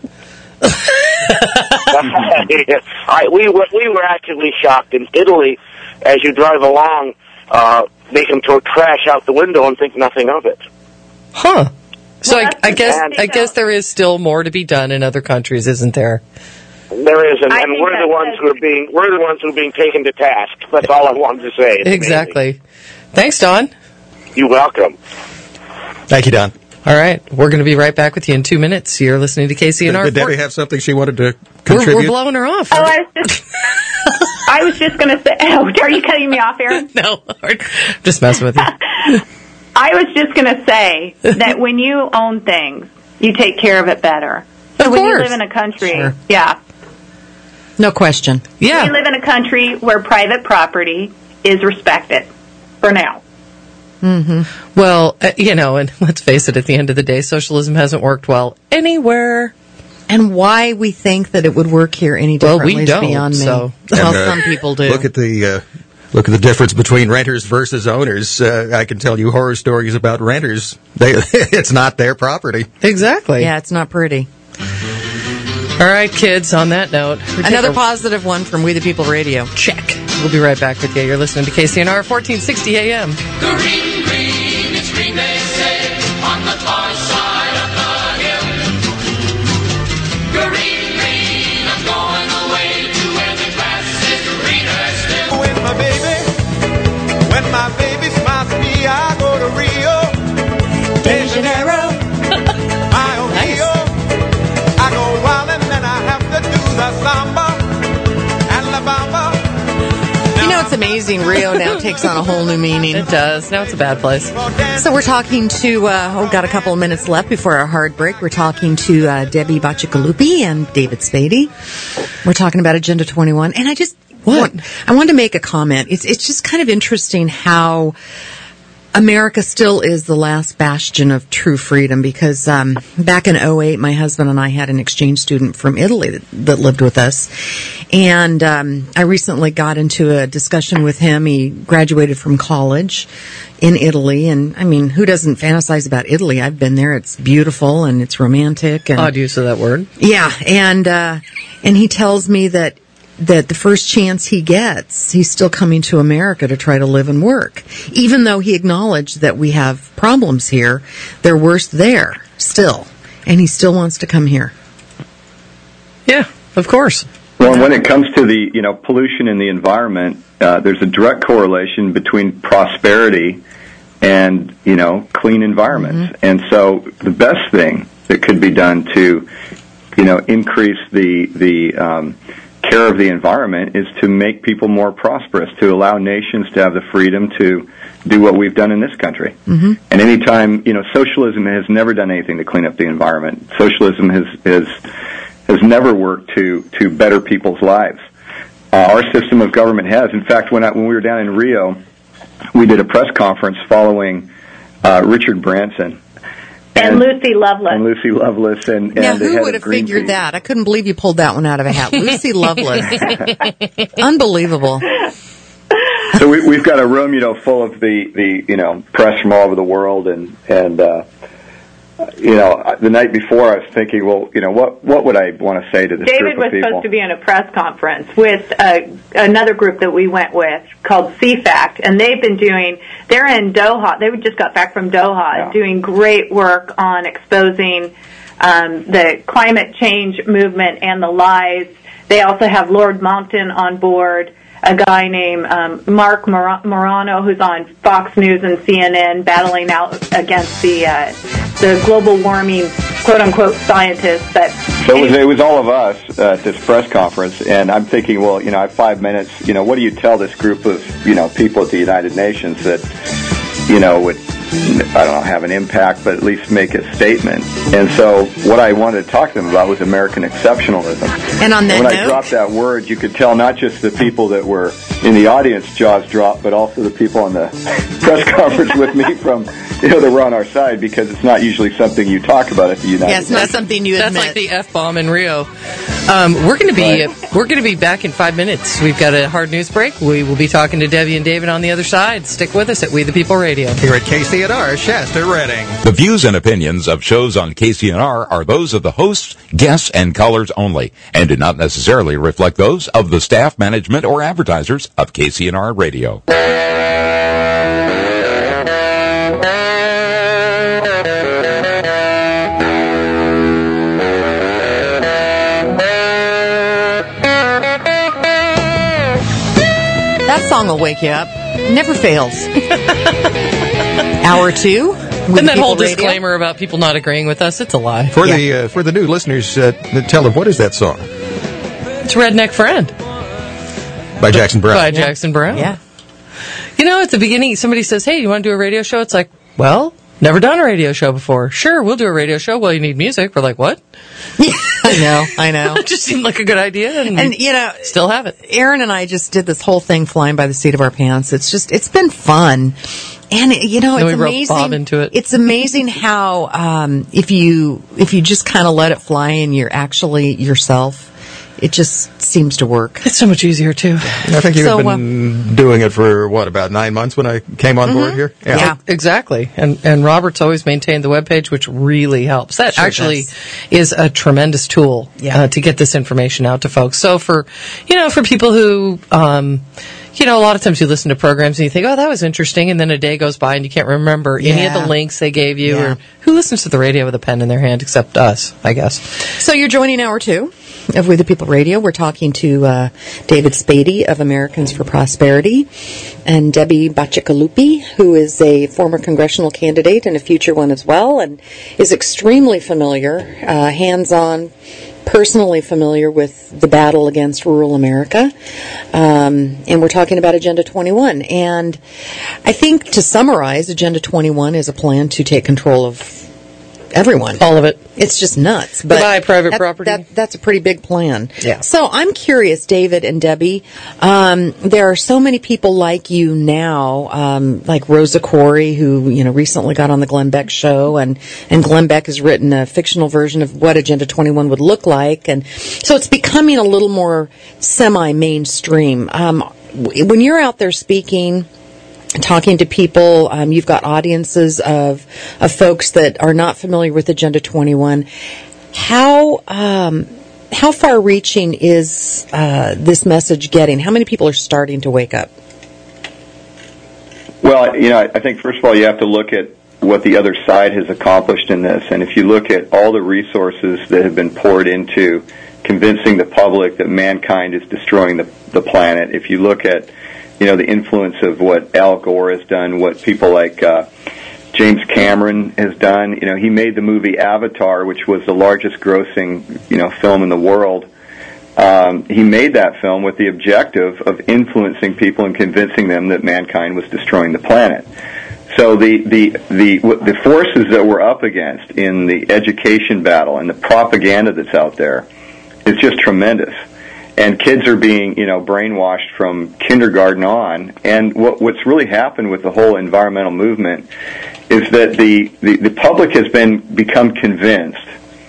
I, we were we were actually shocked in Italy. As you drive along, uh, they can throw trash out the window and think nothing of it. Huh. So Well, I, that's I guess the thing, I guess though. there is still more to be done in other countries, isn't there? There is, and, I and think we're the that- ones who are being we're the ones who are being taken to task. That's all I wanted to say. It's Exactly. amazing. Thanks, Don. You're welcome. Thank you, Don. All right, we're going to be right back with you in two minutes. You're listening to K C N R. Did Debbie have something she wanted to we're, contribute? we're blowing her off. Oh, I was just, I was just going to say, oh, are you cutting me off, Aaron? No, just messing with you. I was just going to say that when you own things, you take care of it better. So Of when you course. live in a country, Sure. yeah, No question. Yeah. we live in a country where private property is respected for now. Well, uh, you know, and let's face it, at the end of the day, socialism hasn't worked well anywhere. And why we think that it would work here any Well, we differently is don't, beyond me. so- Well, And, uh, some people do. Look at the uh, look at the difference between renters versus owners. Uh, I can tell you horror stories about renters. They, it's not their property. Exactly. yeah, it's not pretty. All right, kids, on that note, we take Another a positive one from We the People Radio. check. We'll be right back with you. You're listening to K C N R fourteen sixty A M. Green, green, it's green, they say, on the far side of the hill. Green, green, I'm going away to where the grass is greener still. When my baby, when my baby smiles at me, I go to Rio de Janeiro, my own Rio. I go wildin' and I have to do the samba and la bamba. You know, it's amazing. Rio now takes on a whole new meaning. It does. Now it's a bad place. So we're talking to, uh, oh, got a couple of minutes left before our hard break. We're talking to uh, Debbie Bacigalupi and David Spady. We're talking about Agenda twenty-one. And I just What? want, I wanted to make a comment. It's, it's just kind of interesting how America still is the last bastion of true freedom because um, back in oh eight, my husband and I had an exchange student from Italy that, that lived with us. And um, I recently got into a discussion with him. He graduated from college in Italy. And, I mean, who doesn't fantasize about Italy? I've been there. It's beautiful and it's romantic. And Odd use of that word. yeah, and uh, and he tells me that that the first chance he gets, he's still coming to America to try to live and work, even though he acknowledged that we have problems here. They're worse there. still, and he still wants to come here. Yeah, of course. Well, when it comes to the, you know, pollution in the environment, uh, there's a direct correlation between prosperity and, you know, clean environments. Mm-hmm. And so the best thing that could be done to, you know, increase the the um, care of the environment is to make people more prosperous, to allow nations to have the freedom to do what we've done in this country. Mm-hmm. And anytime, you know, socialism has never done anything to clean up the environment. Socialism has has, has never worked to, to better people's lives. Uh, our system of government has. In fact, when I, when we were down in Rio, we did a press conference following uh, Richard Branson. And, and Lucy Loveless. And Lucy Loveless. And, and now, the who head would of have figured Greenpeace. that? I couldn't believe you pulled that one out of a hat. Lucy Loveless. Unbelievable. So we, we've got a room, you know, full of the, the, you know, press from all over the world, and and uh, you know, the night before I was thinking, well, you know, what what would I want to say to this David group of was people? supposed to be in a press conference with uh, another group that we went with called C FACT, and they've been doing. They're in Doha. They just got back from Doha, Yeah. doing great work on exposing um, the climate change movement and the lies. They also have Lord Monckton on board. A guy named um, Mark Mor- Morano, who's on Fox News and C N N, battling out against the uh, the global warming, quote unquote, scientists. That so it was, it was all of us uh, at this press conference, and I'm thinking, well, you know, I have five minutes. You know, what do you tell this group of, you know, people at the United Nations that, you know, would, I don't know, have an impact, but at least make a statement? And so what I wanted to talk to them about was American exceptionalism. And on that and when note, I dropped that word, you could tell not just the people that were in the audience jaws dropped, but also the people on the press conference with me from, you know, that were on our side, because it's not usually something you talk about at the United yeah, it's not Nations. something you admit. That's like the F-bomb in Rio. Um, we're going to be Right. we're going to be back in five minutes. We've got a hard news break. We will be talking to Debbie and David on the other side. Stick with us at We the People Radio. Here at K C N R, Shasta, Redding. The views and opinions of shows on K C N R are those of the hosts, guests, and callers only, and do not necessarily reflect those of the staff, management, or advertisers of K C N R Radio. That song will wake you up. Never fails. Hour two. And that whole disclaimer about people not agreeing with us, it's a lie. For Yeah. the uh, for the new listeners, uh, tell them, what is that song? It's Redneck Friend By Jackson Brown. by Jackson Brown. Yeah. You know, at the beginning, somebody says, hey, you want to do a radio show? It's like, well, never done a radio show before. Sure, we'll do a radio show. Well, you need music. We're like, what? I know, I know. It just seemed like a good idea, and, And, you know, still have it. Aaron and I just did this whole thing flying by the seat of our pants. It's just, it's been fun. And, you know, Then it's we roped amazing. Bob into it. It's amazing how, um, if you, if you just kind of let it fly and you're actually yourself, it just seems to work. It's so much easier, too. I think you've So, uh, been doing it for, what, about nine months when I came on board here? Yeah. Exactly. And and Robert's always maintained the webpage, which really helps. That Sure actually does. is a tremendous tool Yeah. uh, to get this information out to folks. So for, you know, for people who, um, you know, a lot of times you listen to programs and you think, oh, that was interesting, and then a day goes by and you can't remember any of Yeah. the links they gave you. Yeah. Or who listens to the radio with a pen in their hand except us, I guess. So you're joining hour two of We the People Radio. We're talking to uh, David Spady of Americans for Prosperity and Debbie Bacigalupi, who is a former congressional candidate and a future one as well, and is extremely familiar, uh, hands-on, personally familiar with the battle against rural America. Um, and we're talking about Agenda twenty-one. And I think to summarize, Agenda twenty-one is a plan to take control of everyone. All of it. It's just nuts. But Goodbye, private that- property. that- that's a pretty big plan. Yeah. So I'm curious, David and Debbie. Um, there are so many people like you now, um, like Rosa Corey, who you know recently got on the Glenn Beck show, and and Glenn Beck has written a fictional version of what Agenda twenty-one would look like, and so it's becoming a little more semi-mainstream. Um, w- when you're out there speaking, talking to people, um, you've got audiences of of folks that are not familiar with Agenda twenty-one. How um, how far-reaching is uh, this message getting? How many people are starting to wake up? Well, you know, I think first of all you have to look at what the other side has accomplished in this, and if you look at all the resources that have been poured into convincing the public that mankind is destroying the, the planet, if you look at, you know, the influence of what Al Gore has done, what people like uh, James Cameron has done, you know, he made the movie Avatar, which was the largest grossing, you know, film in the world. Um, he made that film with the objective of influencing people and convincing them that mankind was destroying the planet. So the, the, the, the forces that we're up against in the education battle and the propaganda that's out there is just tremendous. And kids are being, you know, brainwashed from kindergarten on. And what, what's really happened with the whole environmental movement is that the, the, the public has been become convinced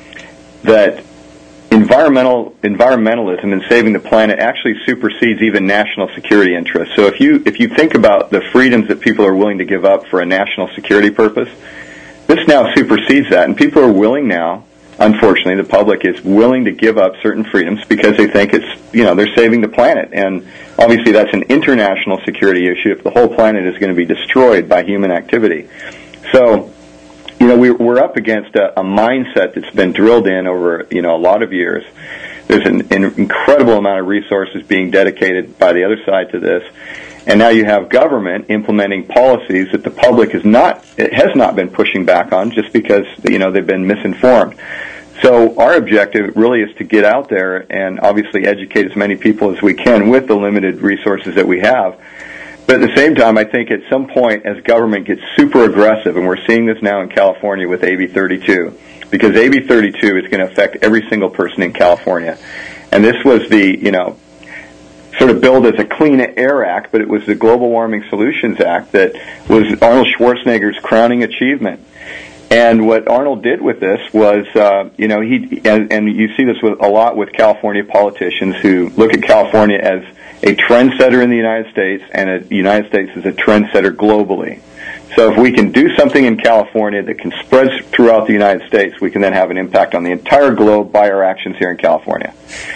that environmental environmentalism and saving the planet actually supersedes even national security interests. So if you if you think about the freedoms that people are willing to give up for a national security purpose, this now supersedes that, and people are willing now. Unfortunately, the public is willing to give up certain freedoms because they think it's, you know, they're saving the planet, and obviously that's an international security issue if the whole planet is going to be destroyed by human activity. So, you know, we're up against a, a mindset that's been drilled in over, you know, a lot of years. There's an, an incredible amount of resources being dedicated by the other side to this, and now you have government implementing policies that the public is not, it has not been pushing back on just because, you know, they've been misinformed. So our objective really is to get out there and obviously educate as many people as we can with the limited resources that we have. But at the same time, I think at some point as government gets super aggressive, and we're seeing this now in California with A B thirty-two, because A B thirty-two is going to affect every single person in California. And this was the, you know, sort of billed as a Clean Air Act, but it was the Global Warming Solutions Act that was Arnold Schwarzenegger's crowning achievement. And what Arnold did with this was, uh, you know, he and, and you see this with a lot with California politicians who look at California as a trendsetter in the United States and the United States as a trendsetter globally. So if we can do something in California that can spread throughout the United States, we can then have an impact on the entire globe by our actions here in California.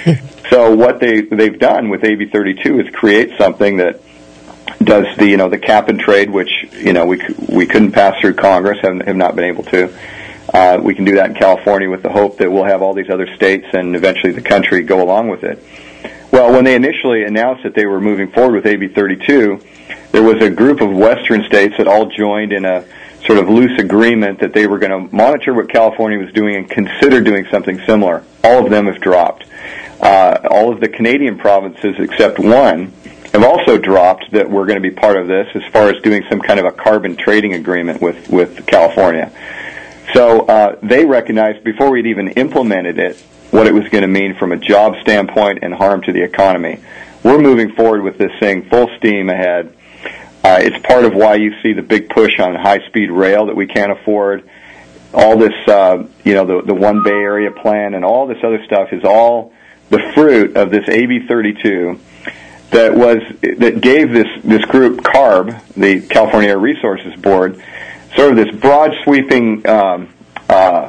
So what they, they've done with A B thirty-two is create something that does the, you know, the cap and trade, which, you know, we we couldn't pass through Congress, have, have not been able to. Uh, we can do that in California with the hope that we'll have all these other states and eventually the country go along with it. Well, when they initially announced that they were moving forward with A B thirty-two, there was a group of western states that all joined in a sort of loose agreement that they were going to monitor what California was doing and consider doing something similar. All of them have dropped. Uh, all of the Canadian provinces except one have also dropped that we're going to be part of this as far as doing some kind of a carbon trading agreement with, with California. So uh, they recognized before we'd even implemented it what it was going to mean from a job standpoint and harm to the economy. We're moving forward with this thing full steam ahead. Uh, it's part of why you see the big push on high-speed rail that we can't afford. All this, uh, you know, the, the One Bay Area plan and all this other stuff is all the fruit of this A B thirty-two that was that gave this, this group, CARB, the California Air Resources Board, sort of this broad sweeping um, uh,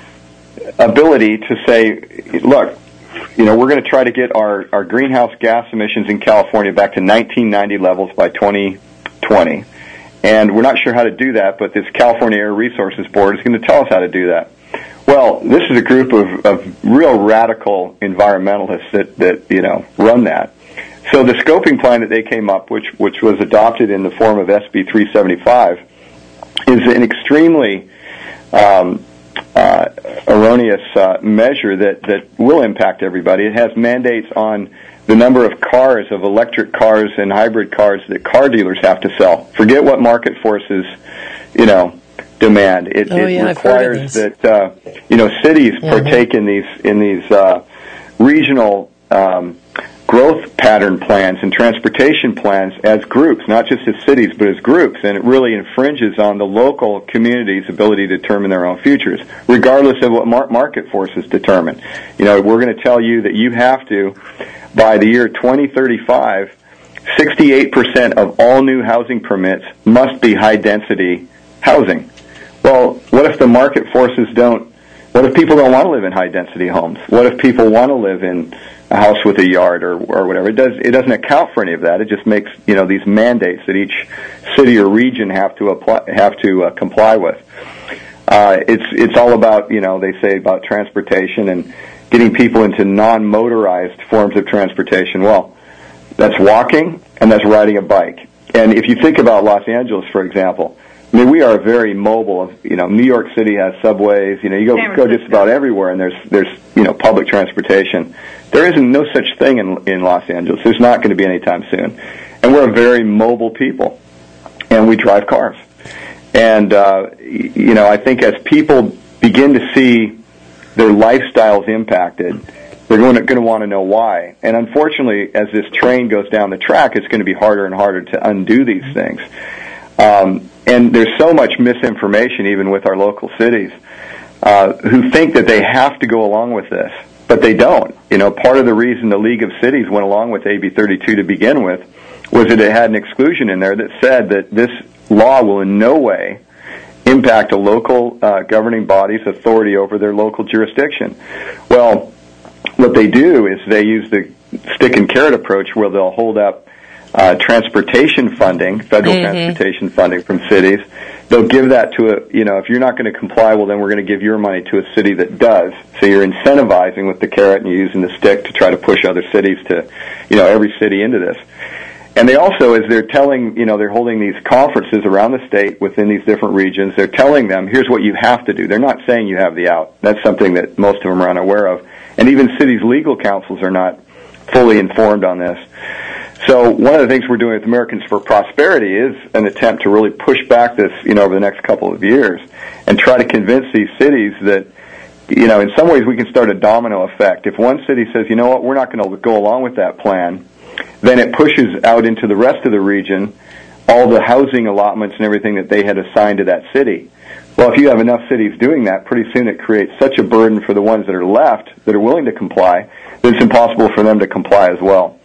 ability to say, look, you know, we're going to try to get our, our greenhouse gas emissions in California back to nineteen ninety levels by twenty twenty. And we're not sure how to do that, but this California Air Resources Board is going to tell us how to do that. Well, this is a group of, of real radical environmentalists that, that, you know, run that. So the scoping plan that they came up, which which was adopted in the form of S B three seventy-five, is an extremely um, uh, erroneous uh, measure that, that will impact everybody. It has mandates on the number of cars, of electric cars and hybrid cars that car dealers have to sell. Forget what market forces, you know, demand. It, oh, it yeah, requires that uh, you know cities mm-hmm. partake in these in these uh, regional um, growth pattern plans and transportation plans as groups, not just as cities, but as groups, and it really infringes on the local community's ability to determine their own futures, regardless of what mar- market forces determine. You know, we're going to tell you that you have to, by the year twenty thirty-five, sixty-eight percent of all new housing permits must be high-density housing. Well, what if the market forces don't, what if people don't want to live in high-density homes? What if people want to live in, a house with a yard or, or whatever. It does. It doesn't account for any of that. It just makes, you know, these mandates that each city or region have to apply, have to uh, comply with. Uh, it's it's all about, you know, they say about transportation and getting people into non-motorized forms of transportation. Well, that's walking and that's riding a bike. And if you think about Los Angeles, for example, I mean, we are very mobile. You know, New York City has subways. You know, you go go just about everywhere, and there's there's you know public transportation. There isn't no such thing in in Los Angeles. There's not going to be anytime soon. And we're a very mobile people, and we drive cars. And uh, you know, I think as people begin to see their lifestyles impacted, they're going to, going to want to know why. And unfortunately, as this train goes down the track, it's going to be harder and harder to undo these things. Um, and there's so much misinformation, even with our local cities, uh, who think that they have to go along with this, but they don't. You know, part of the reason the League of Cities went along with A B thirty-two to begin with was that it had an exclusion in there that said that this law will in no way impact a local uh, governing body's authority over their local jurisdiction. Well, what they do is they use the stick and carrot approach, where they'll hold up uh, transportation funding, federal mm-hmm. transportation funding from cities. They'll give that to a, you know, if you're not going to comply, well, then we're going to give your money to a city that does. So you're incentivizing with the carrot and you're using the stick to try to push other cities to, you know, every city into this. And they also, as they're telling, you know, they're holding these conferences around the state within these different regions, they're telling them, here's what you have to do. They're not saying you have the out. That's something that most of them are unaware of. And even cities' legal councils are not fully informed on this. So one of the things we're doing with Americans for Prosperity is an attempt to really push back this, you know, over the next couple of years and try to convince these cities that, you know, in some ways we can start a domino effect. If one city says, you know what, we're not going to go along with that plan, then it pushes out into the rest of the region all the housing allotments and everything that they had assigned to that city. Well, if you have enough cities doing that, pretty soon it creates such a burden for the ones that are left that are willing to comply that it's impossible for them to comply as well.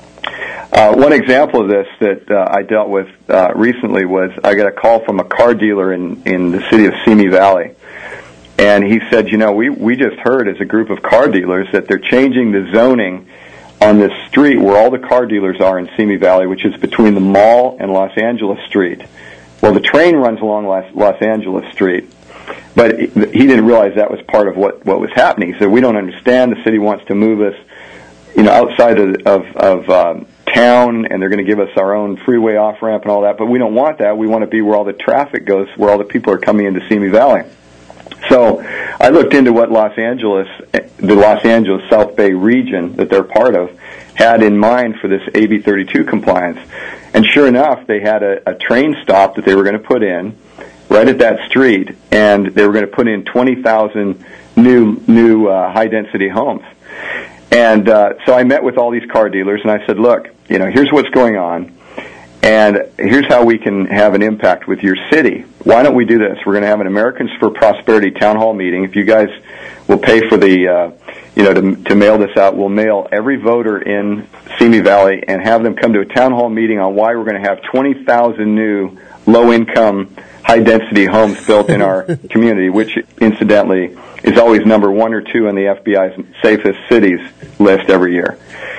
Uh, one example of this that uh, I dealt with uh, recently was I got a call from a car dealer in, in the city of Simi Valley. And he said, you know, we, we just heard as a group of car dealers that they're changing the zoning on this street where all the car dealers are in Simi Valley, which is between the mall and Los Angeles Street. Well, the train runs along Los, Los Angeles Street, but he didn't realize that was part of what, what was happening. He said, we don't understand. The city wants to move us, you know, outside of, of, of um, town, and they're going to give us our own freeway off-ramp and all that, but we don't want that. We want to be where all the traffic goes, where all the people are coming into Simi Valley. So I looked into what Los Angeles, the Los Angeles South Bay region that they're part of, had in mind for this A B thirty-two compliance. And sure enough, they had a, a train stop that they were going to put in right at that street, and they were going to put in twenty thousand new new uh, high-density homes. And uh, so I met with all these car dealers, and I said, look, you know, here's what's going on, and here's how we can have an impact with your city. Why don't we do this? We're going to have an Americans for Prosperity town hall meeting. If you guys will pay for the, uh, you know, to, to mail this out, we'll mail every voter in Simi Valley and have them come to a town hall meeting on why we're going to have twenty thousand new low-income, high-density homes built in our community, which, incidentally, is always number one or two on the F B I's safest cities list every year.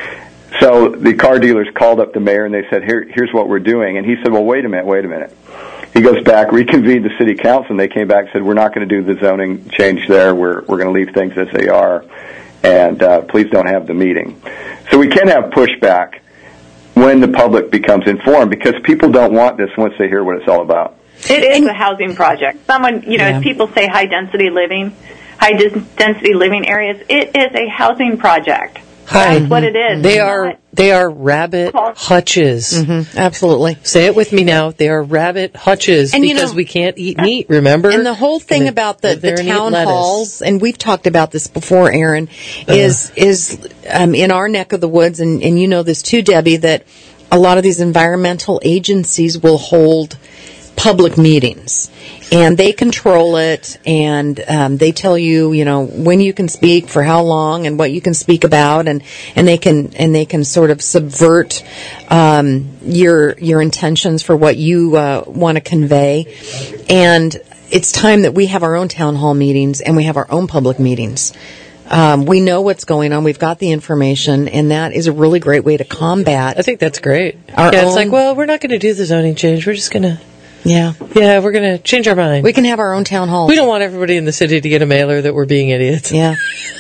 So the car dealers called up the mayor and they said, Here, here's what we're doing. And he said, well, wait a minute, wait a minute. He goes back, reconvened the city council, and they came back and said, we're not going to do the zoning change there. We're, we're going to leave things as they are. And uh, please don't have the meeting. So we can have pushback when the public becomes informed, because people don't want this once they hear what it's all about. It is a housing project. Someone, you know, yeah. as people say high-density living, high-density living areas, it is a housing project. Hi. That's what it is. They are they are rabbit hutches. Mm-hmm. Absolutely. Say it with me now. They are rabbit hutches, and because you know, we can't eat meat, remember? And the whole thing about the, the town halls, and we've talked about this before, Aaron, is uh. is um, in our neck of the woods, and, and you know this too, Debbie, that a lot of these environmental agencies will hold public meetings, and they control it, and um, they tell you, you know, when you can speak, for how long, and what you can speak about, and, and they can and they can sort of subvert um, your your intentions for what you uh, want to convey. And it's time that we have our own town hall meetings and we have our own public meetings. Um, we know what's going on. We've got the information, and that is a really great way to combat. I think that's great. Our yeah, it's own- like, well, we're not going to do the zoning change. We're just going to, Yeah. yeah, we're going to change our mind. We can have our own town hall. We don't want everybody in the city to get a mailer that we're being idiots. Yeah.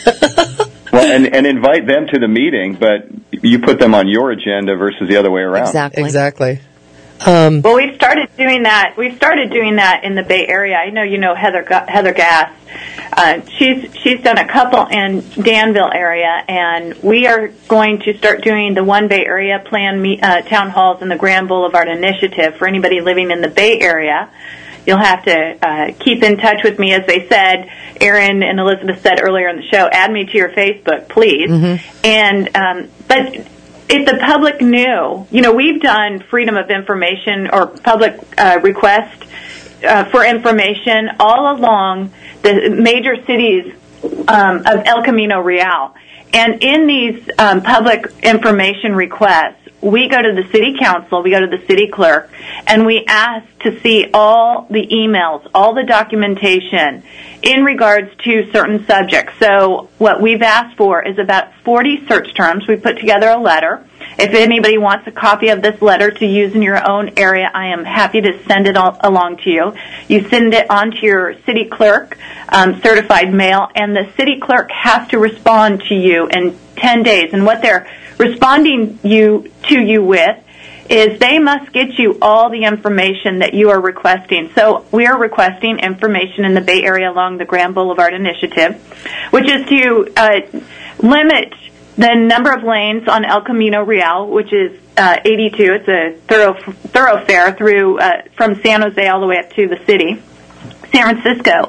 Well, and, and invite them to the meeting, but you put them on your agenda versus the other way around. Exactly. Exactly. Um, Well, we've started doing that. We've started doing that in the Bay Area. I know you know Heather Ga- Heather Gass. Uh, she's she's done a couple in Danville area, and we are going to start doing the One Bay Area Plan me, uh, town halls in the Grand Boulevard Initiative for anybody living in the Bay Area. You'll have to uh, keep in touch with me, as they said. Erin and Elizabeth said earlier in the show, add me to your Facebook, please. Mm-hmm. And um, but. If the public knew, you know, we've done freedom of information or public uh, request uh, for information all along the major cities um, of El Camino Real. And in these um, public information requests, we go to the city council, we go to the city clerk, and we ask to see all the emails, all the documentation in regards to certain subjects. So what we've asked for is about forty search terms. We put together a letter. If anybody wants a copy of this letter to use in your own area, I am happy to send it all along to you. You send it on to your city clerk, um, certified mail, and the city clerk has to respond to you in ten days. And what they're responding you to you with is they must get you all the information that you are requesting. So we are requesting information in the Bay Area along the Grand Boulevard Initiative, which is to uh, limit the number of lanes on El Camino Real, which is uh, eighty-two. It's a thorough, thoroughfare through uh, from San Jose all the way up to the city, San Francisco,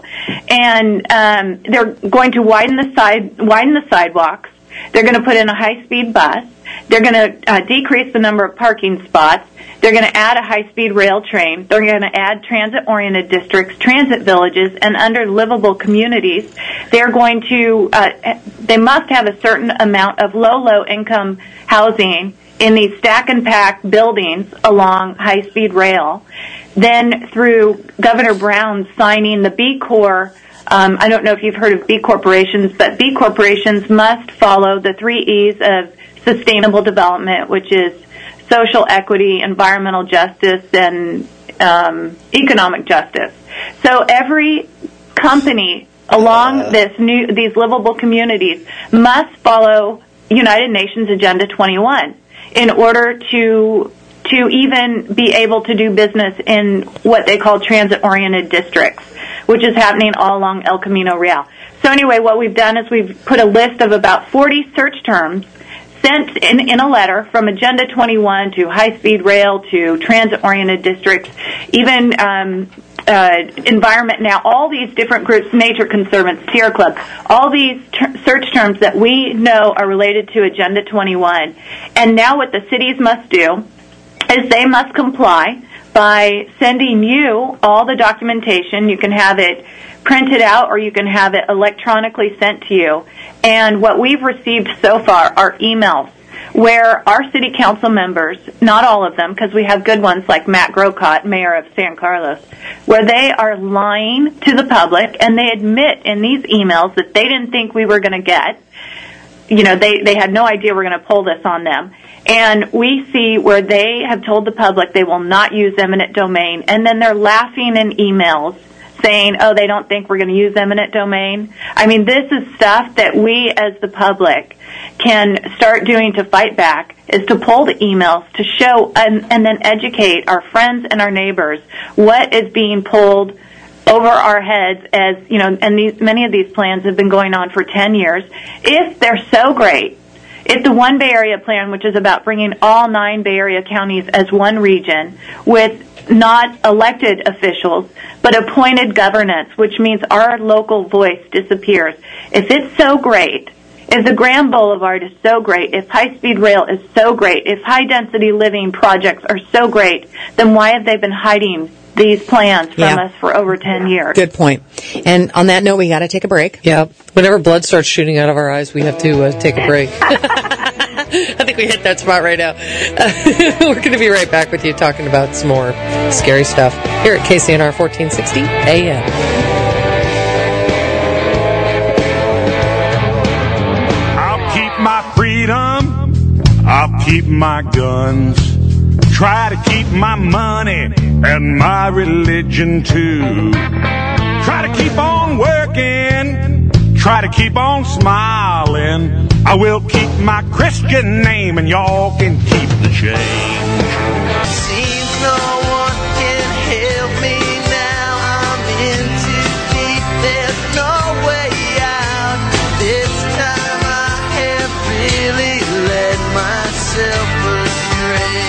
and um, they're going to widen the side, widen the sidewalks. They're going to put in a high-speed bus. They're going to uh, decrease the number of parking spots. They're going to add a high-speed rail train. They're going to add transit-oriented districts, transit villages, and under livable communities. They're going to, uh, they must have a certain amount of low, low-income housing in these stack and pack buildings along high-speed rail. Then through Governor Brown signing the B Corps, um, I don't know if you've heard of B corporations, but B corporations must follow the three E's of sustainable development, which is social equity, environmental justice, and um, economic justice. So every company along this new these livable communities must follow United Nations Agenda twenty-one in order to to even be able to do business in what they call transit-oriented districts, which is happening all along El Camino Real. So anyway, what we've done is we've put a list of about forty search terms sent in, in a letter from Agenda twenty-one to high-speed rail to transit-oriented districts, even um, uh, environment now, all these different groups, Nature Conservants, Sierra Club, all these ter- search terms that we know are related to Agenda twenty-one. And now what the cities must do is they must comply by sending you all the documentation. You can have it printed out or you can have it electronically sent to you. And what we've received so far are emails where our city council members, not all of them, because we have good ones like Matt Grocott, mayor of San Carlos, where they are lying to the public and they admit in these emails that they didn't think we were going to get. You know, they, they had no idea we were going to pull this on them. And we see where they have told the public they will not use eminent domain, and then they're laughing in emails saying, oh, they don't think we're going to use eminent domain. I mean, this is stuff that we as the public can start doing to fight back, is to pull the emails to show and, and then educate our friends and our neighbors what is being pulled over our heads as, you know, and these, many of these plans have been going on for ten years. If they're so great, if the One Bay Area plan, which is about bringing all nine Bay Area counties as one region with not elected officials, but appointed governance, which means our local voice disappears. If it's so great, if the Grand Boulevard is so great, if high-speed rail is so great, if high-density living projects are so great, then why have they been hiding these plans from Yeah. us for over ten years? Good point. And on that note, we got to take a break. Yeah. Whenever blood starts shooting out of our eyes, we have to uh, take a break. I think we hit that spot right now. Uh, we're going to be right back with you talking about some more scary stuff here at K C N R fourteen sixty A M. keep my guns, try to keep my money and my religion too. Try to keep on working, try to keep on smiling. I will keep my Christian name and y'all can keep the change. Seems no one can help me now. I'm in too deep, there's no way out. This time I have really led myself astray.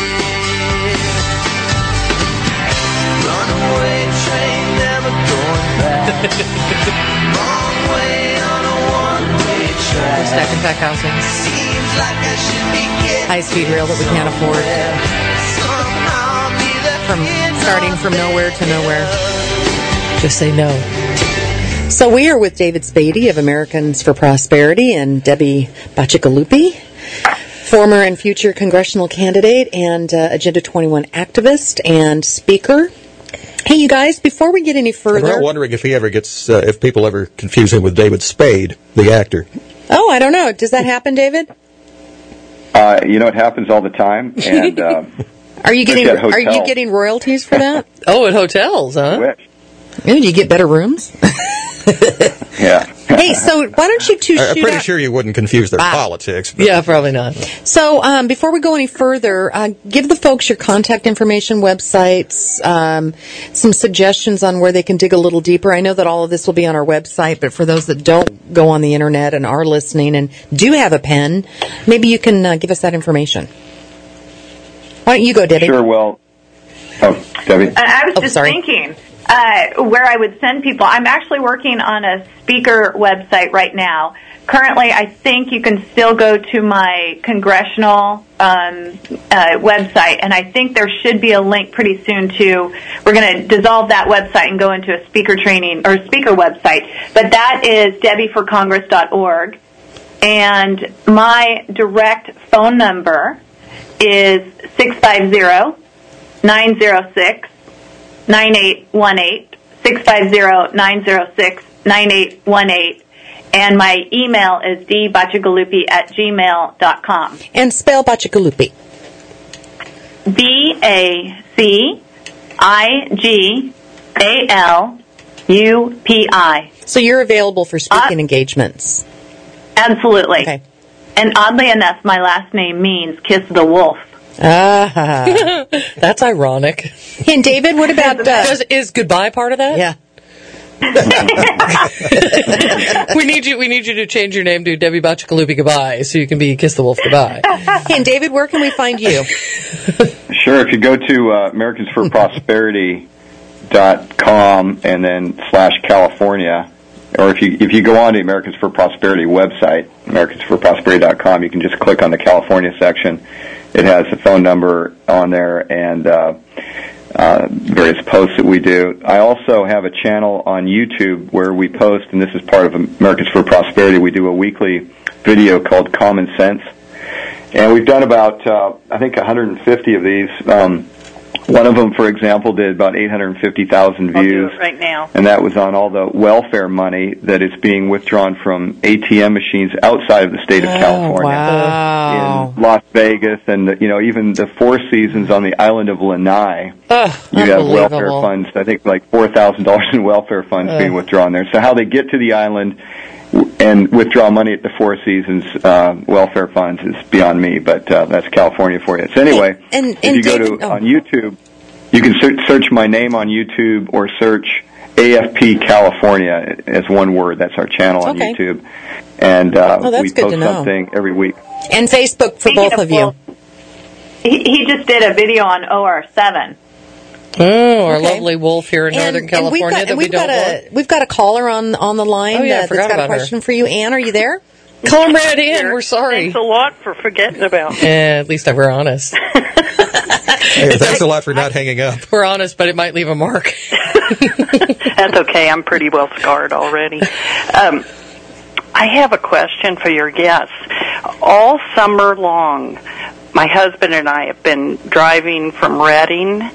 Runaway train, never going back. Long way on a one-way track. Stack and pack housing. Seems like I should be getting High-speed rail that we can't afford. somehow be the From starting from nowhere to nowhere. Just say no. So we are with David Spady of Americans for Prosperity and Debbie Bacigalupi, former and future congressional candidate and uh, Agenda twenty-one activist and speaker. Hey, you guys, before we get any And further... we're wondering if he ever gets, uh, if people ever confuse him with David Spade, the actor. Oh, I don't know. Does that happen, David? Uh, you know, it happens all the time. And uh, Are you getting Especially at Are you hotels. getting royalties for that? Oh, at hotels, huh? wish. Ooh, do you get better rooms? Yeah. Hey, so why don't you two I- I'm shoot pretty out- sure you wouldn't confuse their Ah. politics. But Yeah, probably not. So, um, before we go any further, uh, give the folks your contact information, websites, um, some suggestions on where they can dig a little deeper. I know that all of this will be on our website, but for those that don't go on the internet and are listening and do have a pen, maybe you can uh, give us that information. Why don't you go, Debbie? Sure, well... Oh, Debbie? And I was Oh, just sorry. thinking uh, where I would send people. I'm actually working on a speaker website right now. Currently, I think you can still go to my congressional um, uh, website, and I think there should be a link pretty soon to, we're going to dissolve that website and go into a speaker training or speaker website. But that is debbie for congress dot org, and my direct phone number is six five zero, nine zero six, nine eight one eight, six five zero, nine zero six, nine eight one eight, and my email is d bacigalupi at gmail dot com. And spell Bacigalupi. B A C I G A L U P I. So you're available for speaking Uh, engagements. Absolutely. Okay. And oddly enough, my last name means kiss the wolf. Ah. That's ironic. And David, what about... Uh, Does, is goodbye part of that? yeah. we need you. We need you to change your name to Debbie Bacigalupi Goodbye, so you can be Kiss the Wolf Goodbye. And David, where can we find you? Sure, if you go to uh, americans for prosperity dot com and then slash California, or if you if you go on to Americans for Prosperity website, americans for prosperity dot com, you can just click on the California section. It has the phone number on there and uh, uh, various posts that we do. I also have a channel on YouTube where we post, and this is part of Americans for Prosperity, we do a weekly video called Common Sense. And we've done about, uh, I think, one hundred fifty of these. Um, one of them, for example, did about eight hundred fifty thousand views. I'll do it right now. And that was on all the welfare money that is being withdrawn from A T M machines outside of the state of Oh, California. wow. In Las Vegas and, the, you know, even the Four Seasons on the island of Lanai. Ugh, You have welfare unbelievable. funds, I think like four thousand dollars in welfare funds Ugh. being withdrawn there. So how they get to the island and withdraw money at the Four Seasons uh, welfare funds is beyond me, but uh, that's California for you. So anyway, And- if and you go David- to oh. on YouTube, you can search, search my name on YouTube or search A F P California as one word. That's our channel on Okay. YouTube. And uh, Oh, that's we good post to know. something every week. And Facebook for Speaking both of you. wolf, He, he just did a video on O R seven. Oh, our Okay. lovely wolf here in Northern California we've got, that and we we've don't got want. a we've got a caller on on the line Oh, yeah, I uh, that's forgot got a about her. question for you. Ann, are you there? Come right in. We're sorry. Thanks a lot for forgetting about me. Eh, at least we're honest. Hey, thanks a lot for not hanging up. We're honest, but it might leave a mark. That's okay. I'm pretty well scarred already. Um, I have a question for your guests. All summer long, my husband and I have been driving from Redding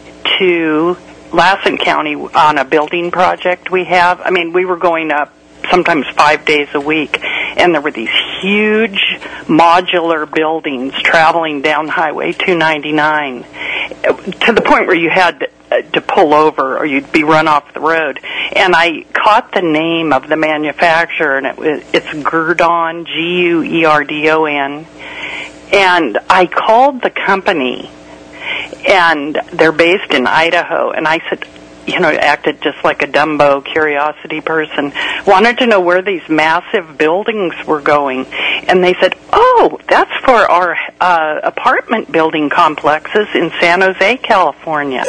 to Lassen County on a building project we have. I mean, we were going up sometimes five days a week. and there were these huge modular buildings traveling down Highway two ninety-nine to the point where you had to, to pull over or you'd be run off the road. And I caught the name of the manufacturer, and it was, it's Gurdon, G U E R D O N. And I called the company, and they're based in Idaho, and I said, you know, acted just like a Dumbo curiosity person, wanted to know where these massive buildings were going. And they said, oh, that's for our uh, apartment building complexes in San Jose, California.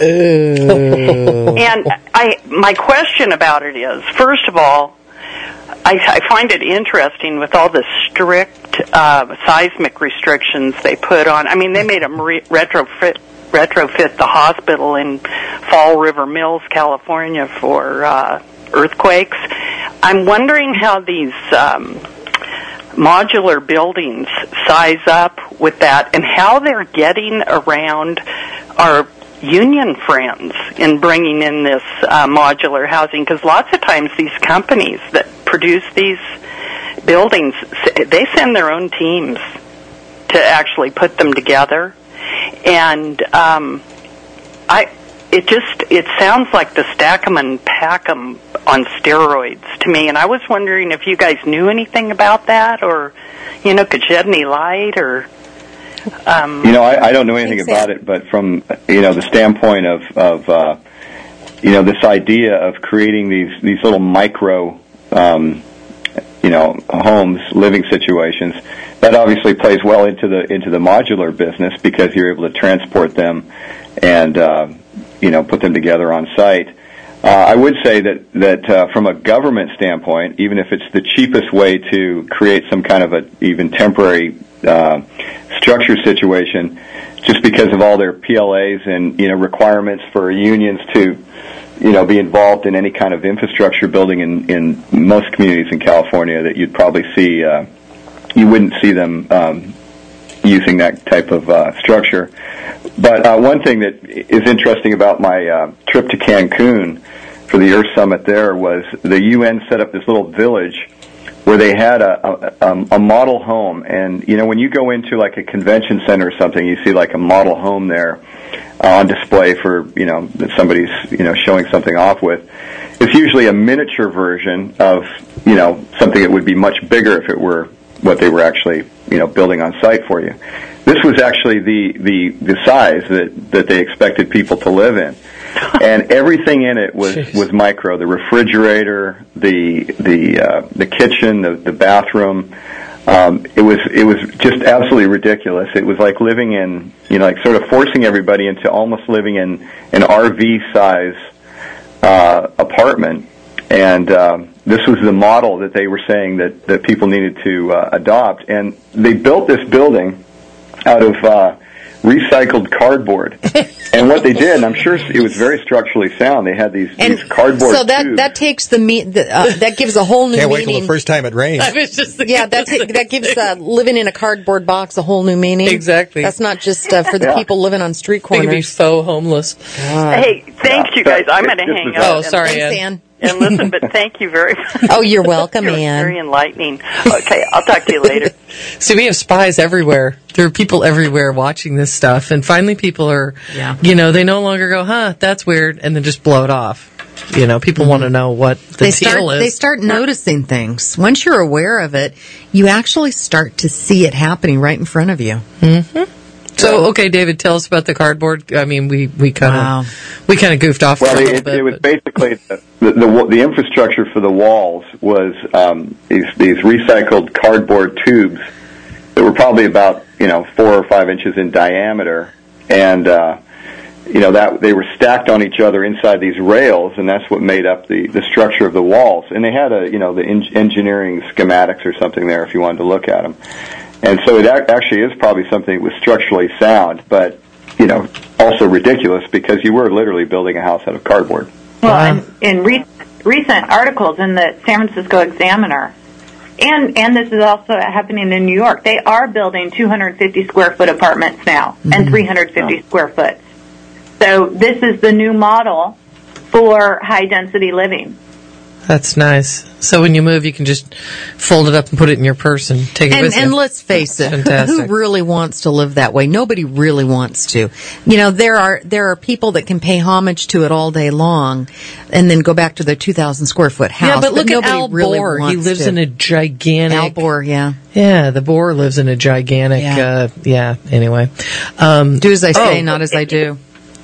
And I, my question about it is, first of all, I, I find it interesting with all the strict uh, seismic restrictions they put on. I mean, they made them re- retrofit retrofit the hospital in Fall River Mills, California, for uh, earthquakes. I'm wondering how these um, modular buildings size up with that, and how they're getting around our union friends in bringing in this uh, modular housing, because lots of times these companies that produce these buildings, they send their own teams to actually put them together. And um, I, it just it sounds like the stack 'em and pack 'em on steroids to me. And I was wondering if you guys knew anything about that, or you know, could shed any light, or um, you know, I, I don't know anything about it, but from you know the standpoint of of uh, you know this idea of creating these these little micro um, you know homes, living situations. That obviously plays well into the into the modular business, because you're able to transport them and uh, you know put them together on site. Uh, I would say that that uh, from a government standpoint, even if it's the cheapest way to create some kind of a even temporary uh, structure situation, just because of all their P L As and you know requirements for unions to you know be involved in any kind of infrastructure building in in most communities in California, that you'd probably see. Uh, You wouldn't see them um, using that type of uh, structure. But uh, one thing that is interesting about my uh, trip to Cancun for the Earth Summit there was the U N set up this little village where they had a, a, a model home. And, you know, when you go into like a convention center or something, you see like a model home there uh, on display for, you know, that somebody's, you know, showing something off with. It's usually a miniature version of, you know, something that would be much bigger if it were what they were actually, you know, building on site for you. This was actually the, the, the size that, that they expected people to live in. And everything in it was, was micro. The refrigerator, the, the, uh, the kitchen, the, the bathroom. Um, it was, it was just absolutely ridiculous. It was like living in, you know, like sort of forcing everybody into almost living in an R V size, uh, apartment. And, um, this was the model that they were saying that, that people needed to uh, adopt. And they built this building out of uh, recycled cardboard. And what they did, and I'm sure it was very structurally sound, they had these, and these cardboard so that tubes. that takes the, me- the uh, that gives a whole new Can't meaning. wait till the first time it rains. I was just thinking Yeah, that ta- that gives uh, living in a cardboard box a whole new meaning. Exactly. That's not just uh, for the Yeah. people living on street They could be corners. so homeless. hey, thanks you guys. I'm going to hang up. Oh, and- sorry, Thanks, Ann. Ann. And listen, but thank you very much. Oh, you're welcome, It was Ann. very enlightening. Okay, I'll talk to you later. See, we have spies everywhere. There are people everywhere watching this stuff, and finally people are, Yeah. you know, they no longer go, huh, that's weird, and then just blow it off. You know, people want to know what the They deal start is. they start noticing things. Once you're aware of it, you actually start to see it happening right in front of you. Mm-hmm. So, okay, David, tell us about the cardboard. I mean, we, we kind of Wow. we kind of goofed off Well, for a little it, bit. it was but- basically the, the the the infrastructure for the walls was um, these these recycled cardboard tubes that were probably about you know four or five inches in diameter, and uh, you know that they were stacked on each other inside these rails, and that's what made up the the structure of the walls. And they had a you know the en- engineering schematics or something there if you wanted to look at them. And so it ac- actually is probably something that was structurally sound, but, you know, also ridiculous because you were literally building a house out of cardboard. Well, and in re- recent articles in the San Francisco Examiner, and and this is also happening in New York, they are building two hundred fifty square foot apartments now mm-hmm. and three hundred fifty oh. square foot. So this is the new model for high density living. That's nice. So when you move, you can just fold it up and put it in your purse and take it And, with you. and let's face it, Fantastic. who really wants to live that way? Nobody really wants to. You know, there are there are people that can pay homage to it all day long, and then go back to their two thousand square foot house. Yeah, but look at nobody Al really Bohr. He wants lives to. in a gigantic. Al Bohr, yeah. Yeah, the boar lives in a gigantic. Yeah. Uh, yeah. Anyway, um, Do as I say, oh, not as I do.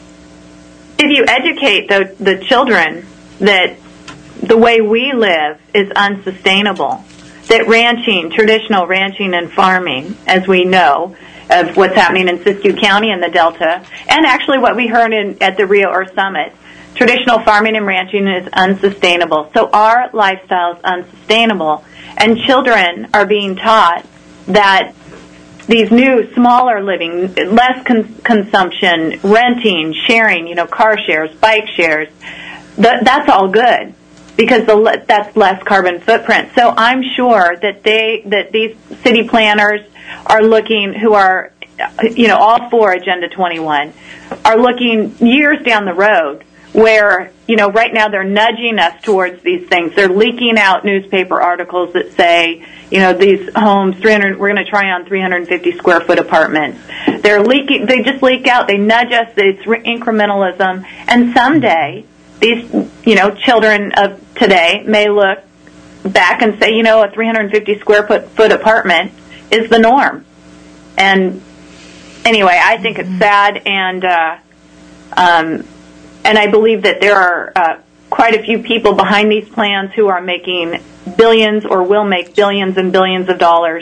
If you educate the the children that the way we live is unsustainable, that ranching, traditional ranching and farming, as we know, of what's happening in Siskiyou County and the Delta, and actually what we heard in, at the Rio Earth Summit, traditional farming and ranching is unsustainable. So our lifestyle is unsustainable, and children are being taught that these new, smaller living, less con- consumption, renting, sharing, you know, car shares, bike shares, th- that's all good, because the le- that's less carbon footprint. So I'm sure that they, that these city planners are looking, who are, you know, all for Agenda twenty-one, are looking years down the road, where, you know, right now they're nudging us towards these things. They're leaking out newspaper articles that say, you know, these homes, three hundred, we're going to try on three hundred fifty square foot apartments. They're leaking, they just leak out, they nudge us, it's re- incrementalism, and someday these, you know, children of today may look back and say, you know, a three hundred fifty square foot, foot apartment is the norm. And anyway, I think it's sad, and uh, um, and I believe that there are uh, quite a few people behind these plans who are making billions or will make billions and billions of dollars,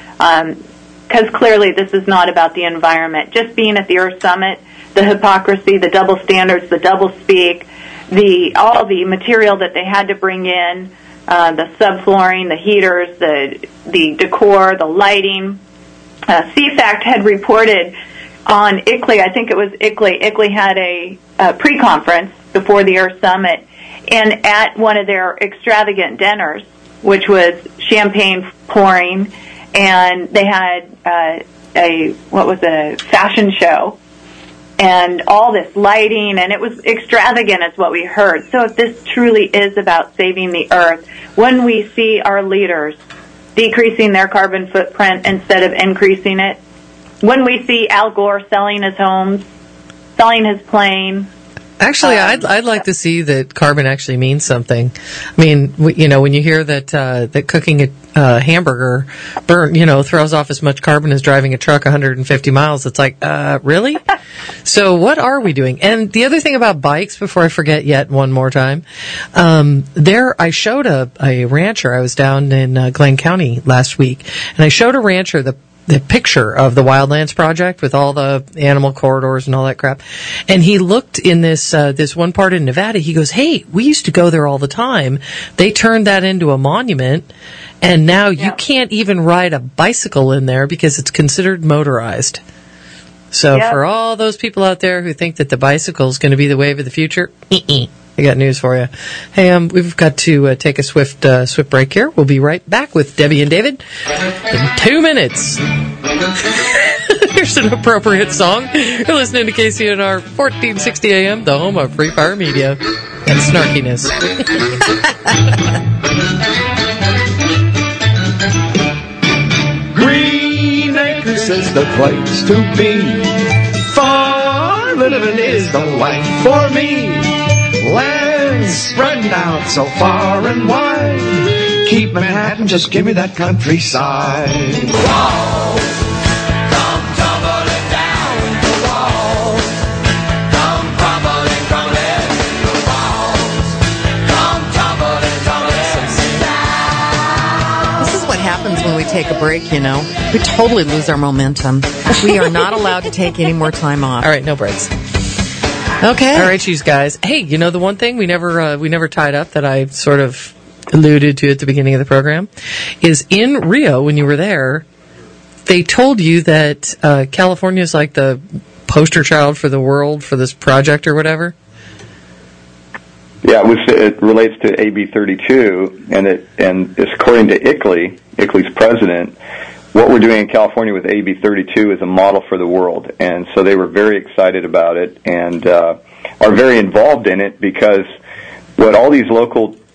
because um, clearly this is not about the environment. Just being at the Earth Summit, the hypocrisy, the double standards, the double speak, the all the material that they had to bring in, uh, the subflooring, the heaters, the the decor, the lighting. Uh, C FACT had reported on I C L I, I think it was I C L I, I C L I had a, a pre-conference before the Earth Summit, and at one of their extravagant dinners, which was champagne pouring, and they had uh, a, what was a fashion show, and all this lighting, and it was extravagant is what we heard. So if this truly is about saving the earth, when we see our leaders decreasing their carbon footprint instead of increasing it, when we see Al Gore selling his homes, selling his plane. Actually, um, I'd I'd like to see that carbon actually means something. I mean, w- you know, when you hear that uh, that cooking a uh, hamburger burn, you know, throws off as much carbon as driving a truck one hundred fifty miles, it's like, uh, really? So what are we doing? And the other thing about bikes, before I forget yet one more time, um, there I showed a, a rancher. I was down in uh, Glenn County last week, and I showed a rancher the the picture of the Wildlands Project with all the animal corridors and all that crap. And he looked in this uh, this one part in Nevada. He goes, "Hey, we used to go there all the time. They turned that into a monument, and now you Yeah. can't even ride a bicycle in there because it's considered motorized." So Yeah. for all those people out there who think that the bicycle is going to be the wave of the future, uh-uh. I got news for you. Hey, um, we've got to uh, take a swift, uh, swift break here. We'll be right back with Debbie and David in two minutes. Here's an appropriate song. You're listening to K C N R fourteen sixty A M, the home of Free Fire Media and snarkiness. Green Acres is the place to be. Farm living is the life for me. Land spreading out so far and wide. Keep Manhattan, just give me that countryside. Walls come tumbling down, the walls come crumbling, crumbling, the walls come tumbling, tumbling down. This is what happens when we take a break, you know. We totally lose our momentum. We are not allowed to take any more time off. All right, no breaks. Okay. All right, you guys. Hey, you know the one thing we never uh, we never tied up that I sort of alluded to at the beginning of the program is in Rio when you were there, they told you that uh, California is like the poster child for the world for this project or whatever. Yeah, it, was, it relates to A B thirty-two, and it and it's according to I C L I, I C L I's president. What we're doing in California with A B thirty-two is a model for the world, and so they were very excited about it and uh, are very involved in it, because what all these local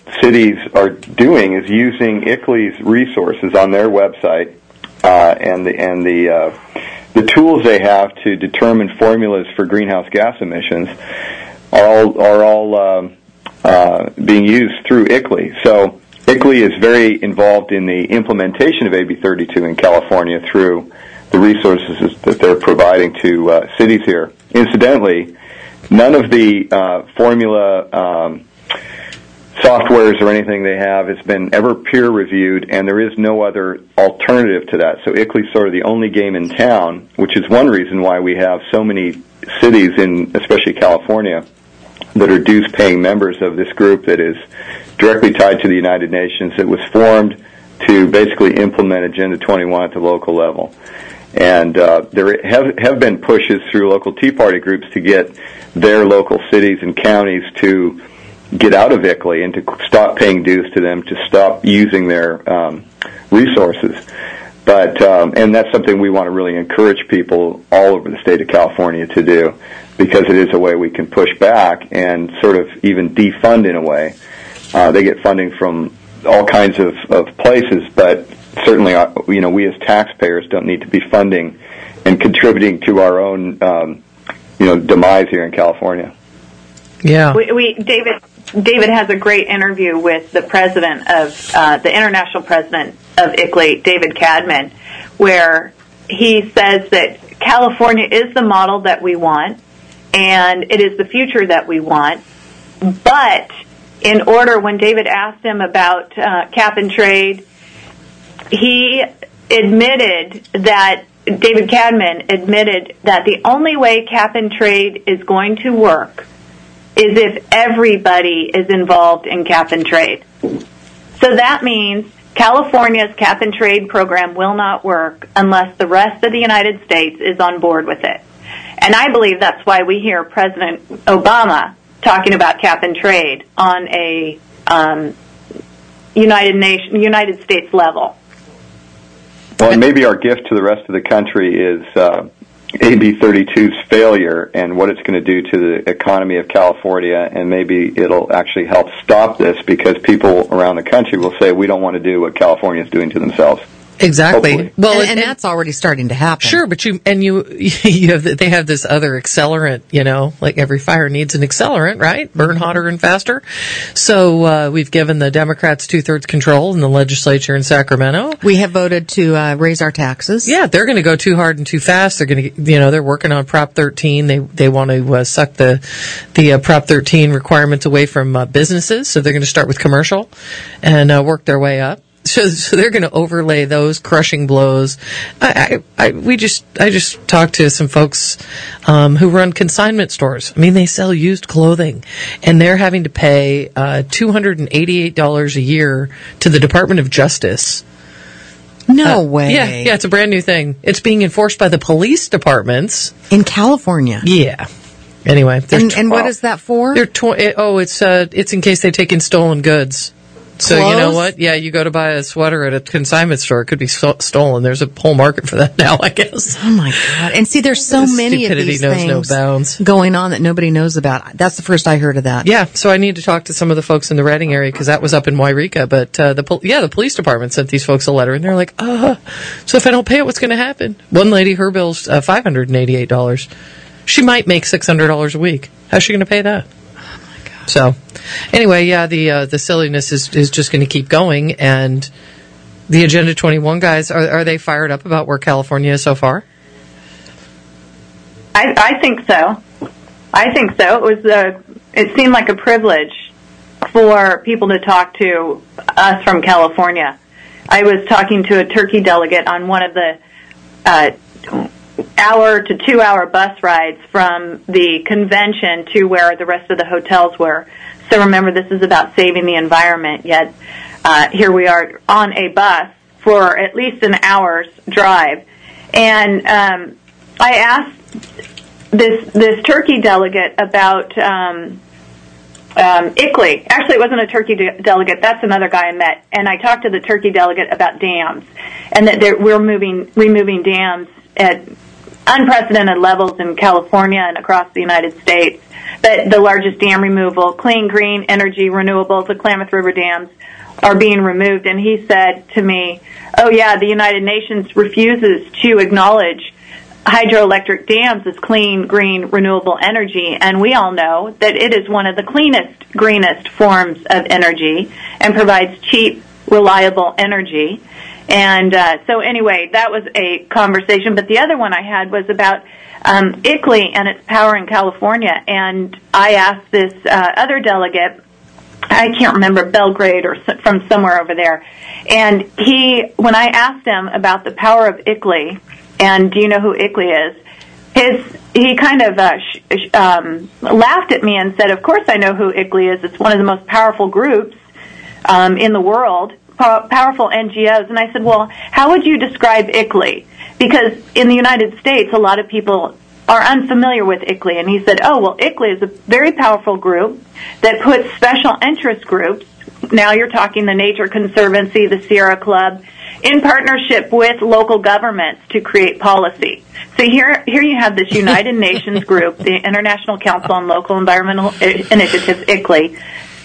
cities are doing is using I C L E's resources on their website uh, and the and the uh, the tools they have to determine formulas for greenhouse gas emissions are all are all um, uh, being used through I C L E. So I C L E is very involved in the implementation of A B thirty-two in California through the resources that they're providing to uh, cities here. Incidentally, none of the uh, formula um, softwares or anything they have has been ever peer-reviewed, and there is no other alternative to that. So I C L E is sort of the only game in town, which is one reason why we have so many cities, in especially California, that are dues-paying members of this group that is directly tied to the United Nations. It was formed to basically implement Agenda twenty-one at the local level. And uh, there have, have been pushes through local Tea Party groups to get their local cities and counties to get out of I C L E and to stop paying dues to them, to stop using their um, resources. But um, and that's something we want to really encourage people all over the state of California to do, because it is a way we can push back and sort of even defund in a way. Uh, they get funding from all kinds of, of places, but certainly, uh, you know, we as taxpayers don't need to be funding and contributing to our own, um, you know, demise here in California. Yeah. We, we David David has a great interview with the president of uh, the international president of I C L E, David Cadman, where he says that California is the model that we want, and it is the future that we want. But in order, when David asked him about uh, cap and trade, he admitted that, David Cadman admitted that the only way cap and trade is going to work is if everybody is involved in cap and trade. So that means California's cap and trade program will not work unless the rest of the United States is on board with it. And I believe that's why we hear President Obama talking about cap and trade on a um, United Nation, United States level. Well, and maybe our gift to the rest of the country is uh, A B thirty-two's failure and what it's going to do to the economy of California, and maybe it'll actually help stop this, because people around the country will say, we don't want to do what California is doing to themselves. Exactly. Hopefully. Well, and, and that's already starting to happen. Sure, but you and you you have they have this other accelerant. You know, like every fire needs an accelerant, right? Burn hotter and faster. So uh, we've given the Democrats two thirds control in the legislature in Sacramento. We have voted to uh, raise our taxes. Yeah, they're going to go too hard and too fast. They're going to, you know, they're working on Prop thirteen. They they want to uh, suck the the uh, Prop thirteen requirements away from uh, businesses. So they're going to start with commercial and uh, work their way up. So, so they're going to overlay those crushing blows. I, I, I, we just, I just talked to some folks um, who run consignment stores. I mean, they sell used clothing, and they're having to pay uh, two hundred and eighty-eight dollars a year to the Department of Justice. No uh, way. Yeah, yeah, it's a brand new thing. It's being enforced by the police departments in California. Yeah. Anyway, and, and what is that for? They're tw- it, oh, it's uh, it's in case they take in stolen goods. So Clothes? You know what? Yeah, you go to buy a sweater at a consignment store, it could be so- stolen. There's a whole market for that now, I guess. Oh my God! And see, there's so The many of stupidity these knows things no bounds. going on that nobody knows about. That's the first I heard of that. Yeah, so I need to talk to some of the folks in the Redding area, because that was up in Wairika. But uh, the pol- yeah, the police department sent these folks a letter, and they're like, "Uh, so if I don't pay it, what's going to happen?" One lady, her bill's uh, five hundred and eighty-eight dollars. She might make six hundred dollars a week. How's she going to pay that? So, anyway, yeah, the uh, the silliness is, is just going to keep going, and the Agenda twenty-one guys, are are they fired up about where California is so far? I, I think so. I think so. It was a, it seemed like a privilege for people to talk to us from California. I was talking to a Turkey delegate on one of the uh, hour to two hour bus rides from the convention to where the rest of the hotels were. So remember, this is about saving the environment, yet uh, here we are on a bus for at least an hour's drive. And um, I asked this this Turkey delegate about um, um, I C L E. Actually, it wasn't a Turkey de- delegate. That's another guy I met. And I talked to the Turkey delegate about dams, and that we're moving, removing dams at unprecedented levels in California and across the United States. That the largest dam removal, clean, green, energy, renewables, the Klamath River dams are being removed. And he said to me, oh yeah, the United Nations refuses to acknowledge hydroelectric dams as clean, green, renewable energy, and we all know that it is one of the cleanest, greenest forms of energy and provides cheap, reliable energy. And uh, so anyway, that was a conversation. But the other one I had was about um, I C L I and its power in California. And I asked this uh, other delegate, I can't remember, Belgrade or from somewhere over there, and he, when I asked him about the power of I C L I, and do you know who I C L I is? His he kind of uh, sh- um, laughed at me and said, "Of course I know who I C L I is. It's one of the most powerful groups um, in the world, po- powerful N G Os." And I said, "Well, how would you describe I C L I? Because in the United States, a lot of people are unfamiliar with I C L I." And he said, "Oh, well, I C L I is a very powerful group that puts special interest groups. Now you're talking the Nature Conservancy, the Sierra Club." In partnership with local governments to create policy. So here, here you have this United Nations group, the International Council on Local Environmental Initiatives, I C L I,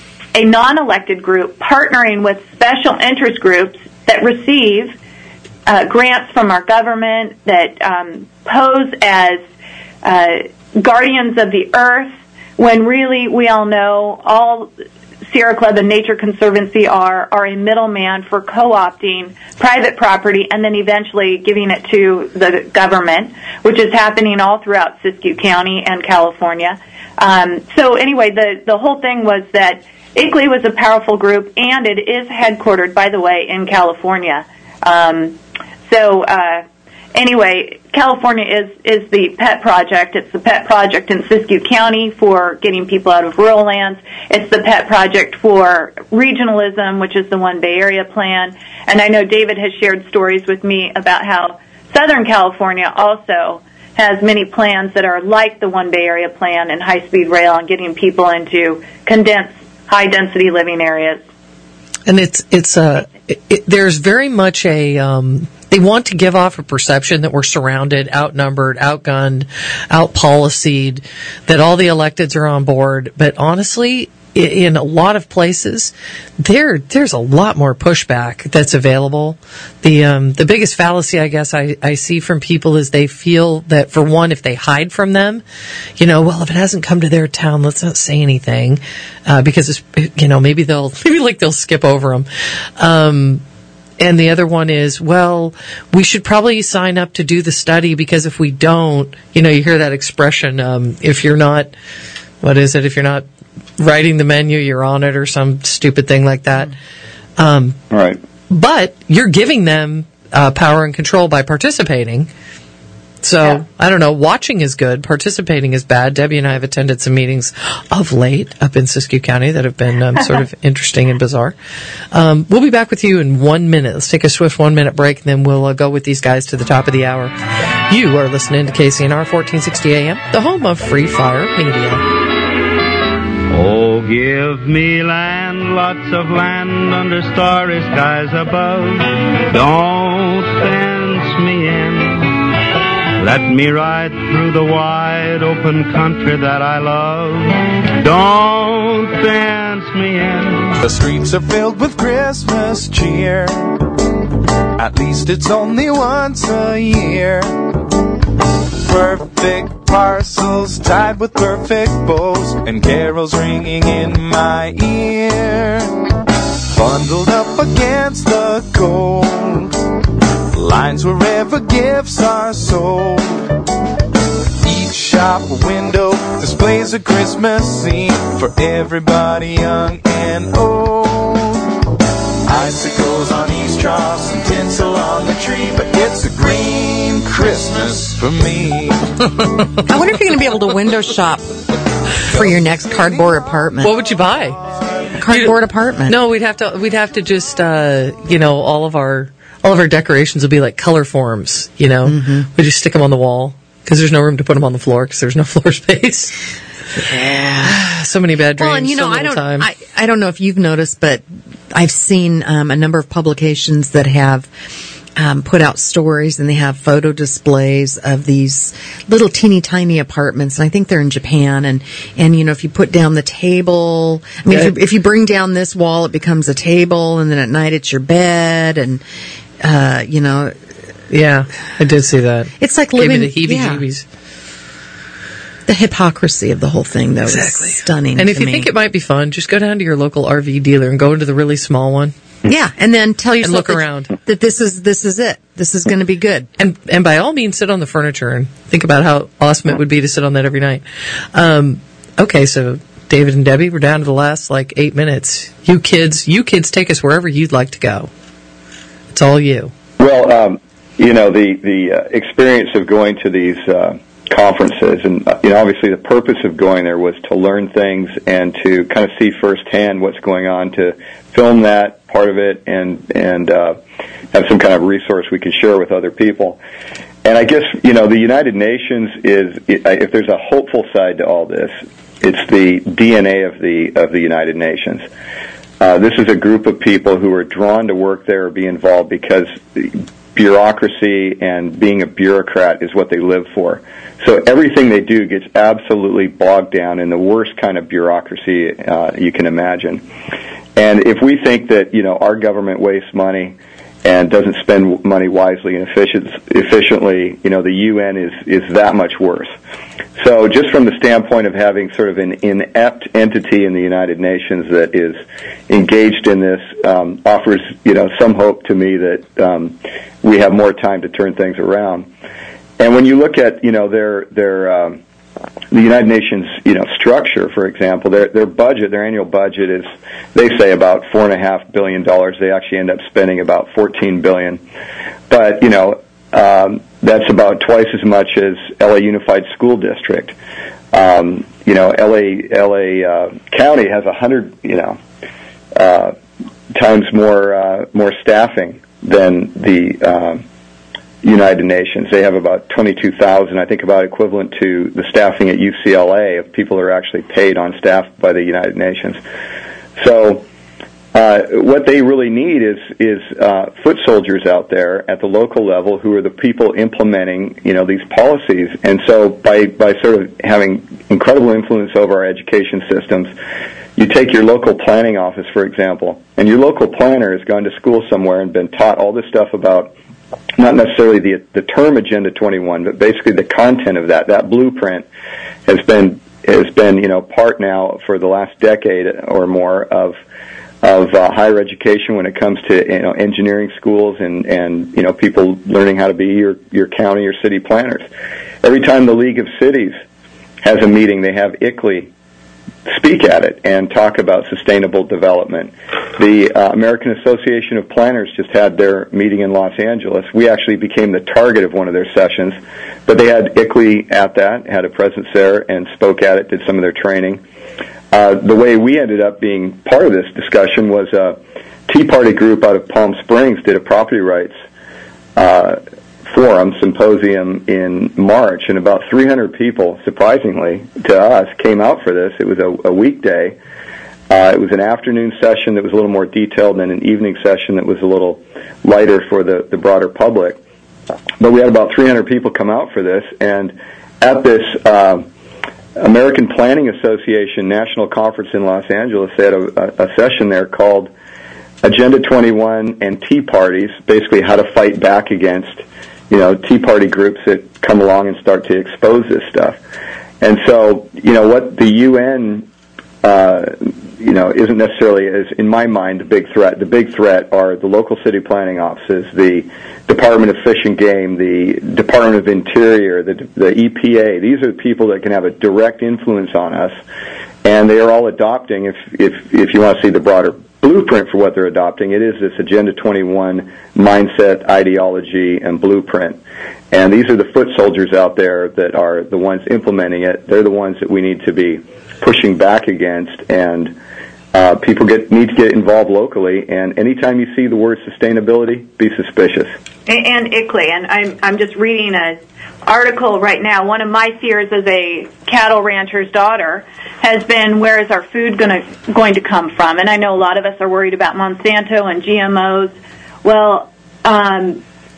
a non-elected group partnering with special interest groups that receive uh, grants from our government, that um, pose as uh, guardians of the earth, when really we all know all Sierra Club and Nature Conservancy are are a middleman for co-opting private property and then eventually giving it to the government, which is happening all throughout Siskiyou County and California. Um, so anyway, the, the whole thing was that I C L I was a powerful group, and it is headquartered, by the way, in California. Um, so uh, anyway, California is, is the pet project. It's the pet project in Siskiyou County for getting people out of rural lands. It's the pet project for regionalism, which is the One Bay Area plan. And I know David has shared stories with me about how Southern California also has many plans that are like the One Bay Area plan and high-speed rail and getting people into condensed, high-density living areas. And it's it's a it, it, there's very much a um, they want to give off a perception that we're surrounded, outnumbered, outgunned, outpolicied, that all the electeds are on board. But honestly, in a lot of places, there there's a lot more pushback that's available. The um, the biggest fallacy, I guess, I, I see from people is they feel that, for one, if they hide from them, you know, well, if it hasn't come to their town, let's not say anything, uh, because it's, you know, maybe they'll maybe like they'll skip over them. Um, and the other one is, well, we should probably sign up to do the study, because if we don't, you know, you hear that expression, um, if you're not, what is it? If you're not writing the menu, you're on it, or some stupid thing like that. Um, right. But you're giving them uh, power and control by participating. So, yeah. I don't know, watching is good, participating is bad. Debbie and I have attended some meetings of late up in Siskiyou County that have been um, sort of interesting and bizarre. Um, we'll be back with you in one minute. Let's take a swift one-minute break, and then we'll uh, go with these guys to the top of the hour. You are listening to K C N R fourteen sixty A M, the home of Free Fire Media. Oh, give me land, lots of land under starry skies above. Don't fence me in. Let me ride through the wide open country that I love. Don't fence me in. The streets are filled with Christmas cheer. At least it's only once a year. Perfect parcels tied with perfect bows, and carols ringing in my ear. Bundled up against the cold, lines wherever gifts are sold. Each shop window displays a Christmas scene for everybody young and old. Icicles on each troughs and tinsel on the tree, but it's a green Christmas for me. I wonder if you're going to be able to window shop for your next cardboard apartment. What would you buy? A cardboard You'd, apartment. No, we'd have to. We'd have to just, uh, you know, all of our all of our decorations will be like color forms. You know, mm-hmm. We just stick them on the wall because there's no room to put them on the floor because there's no floor space. Yeah. So many bad dreams. Well, and you know, so I don't. time. I, I don't know if you've noticed, but I've seen um, a number of publications that have um, put out stories, and they have photo displays of these little teeny tiny apartments. And I think they're in Japan. And, and you know, if you put down the table, I mean, Yeah. if, you, if you bring down this wall, it becomes a table, and then at night it's your bed, and uh, you know. Yeah, I did see that. It's like Gave living. me the heebie-jeebies. Yeah. The hypocrisy of the whole thing, though, Exactly. is stunning. And if to you me. think it might be fun, just go down to your local R V dealer and go into the really small one. Yeah, and then tell yourself look that, around. that this is this is it. This is going to be good. And and by all means, sit on the furniture and think about how awesome it would be to sit on that every night. Um, okay, so David and Debbie, we're down to the last like eight minutes. You kids, you kids, take us wherever you'd like to go. It's all you. Well, um, you know, the the uh, experience of going to these uh, conferences, and uh, you know, obviously the purpose of going there was to learn things and to kind of see firsthand what's going on, to film that part of it, and and uh, have some kind of resource we could share with other people. And I guess, you know, the United Nations is, if there's a hopeful side to all this, it's the D N A of the of the United Nations. Uh, this is a group of people who are drawn to work there or be involved because bureaucracy and being a bureaucrat is what they live for. So everything they do gets absolutely bogged down in the worst kind of bureaucracy uh, you can imagine. And if we think that, you know, our government wastes money and doesn't spend money wisely and efficient, efficiently, you know, the U N is, is that much worse. So just from the standpoint of having sort of an inept entity in the United Nations that is engaged in this, um, offers, you know, some hope to me that um, we have more time to turn things around. And when you look at, you know, their their um, the United Nations, you know, structure, for example, their their budget, their annual budget is, they say, about four and a half billion dollars. They actually end up spending about fourteen billion. But you know, um, that's about twice as much as L A Unified School District. Um, you know, L A L A uh, County has a hundred, you know, uh, times more uh, more staffing than the uh, United Nations. They have about twenty-two thousand, I think about equivalent to the staffing at U C L A of people who are actually paid on staff by the United Nations. So uh, what they really need is is uh, foot soldiers out there at the local level who are the people implementing, you know, these policies. And so by, by sort of having incredible influence over our education systems, you take your local planning office, for example, and your local planner has gone to school somewhere and been taught all this stuff about not necessarily the the term Agenda twenty-one, but basically the content of that. That blueprint has been has been you know part now for the last decade or more of of uh, higher education when it comes to, you know, engineering schools and and you know people learning how to be your your county or city planners. Every time the League of Cities has a meeting, they have I C L E speak at it and talk about sustainable development. The uh, American Association of Planners just had their meeting in Los Angeles. We actually became the target of one of their sessions, but they had I C L E at that, had a presence there, and spoke at it, did some of their training. Uh, the way we ended up being part of this discussion was a Tea Party group out of Palm Springs did a property rights uh, forum, symposium in March, and about three hundred people, surprisingly to us, came out for this. It was a, a weekday. Uh, it was an afternoon session that was a little more detailed and an evening session that was a little lighter for the, the broader public. But we had about three hundred people come out for this, and at this uh, American Planning Association National Conference in Los Angeles, they had a, a, a session there called Agenda twenty-one and Tea Parties, basically how to fight back against, you know, Tea Party groups that come along and start to expose this stuff. And so, you know, what the U N, uh, you know, isn't necessarily, is, in my mind, the big threat. The big threat are the local city planning offices, the Department of Fish and Game, the Department of Interior, the, the E P A. These are the people that can have a direct influence on us, and they are all adopting, if, if, if you want to see the broader blueprint for what they're adopting, it is this Agenda twenty-one mindset, ideology, and blueprint. And these are the foot soldiers out there that are the ones implementing it. They're the ones that we need to be pushing back against, and uh, people get need to get involved locally. And anytime you see the word sustainability, be suspicious. And, and I C L E, and I'm I'm just reading an article right now. One of my fears as a cattle rancher's daughter has been, where is our food gonna, going to come from? And I know a lot of us are worried about Monsanto and G M Os. Well, um,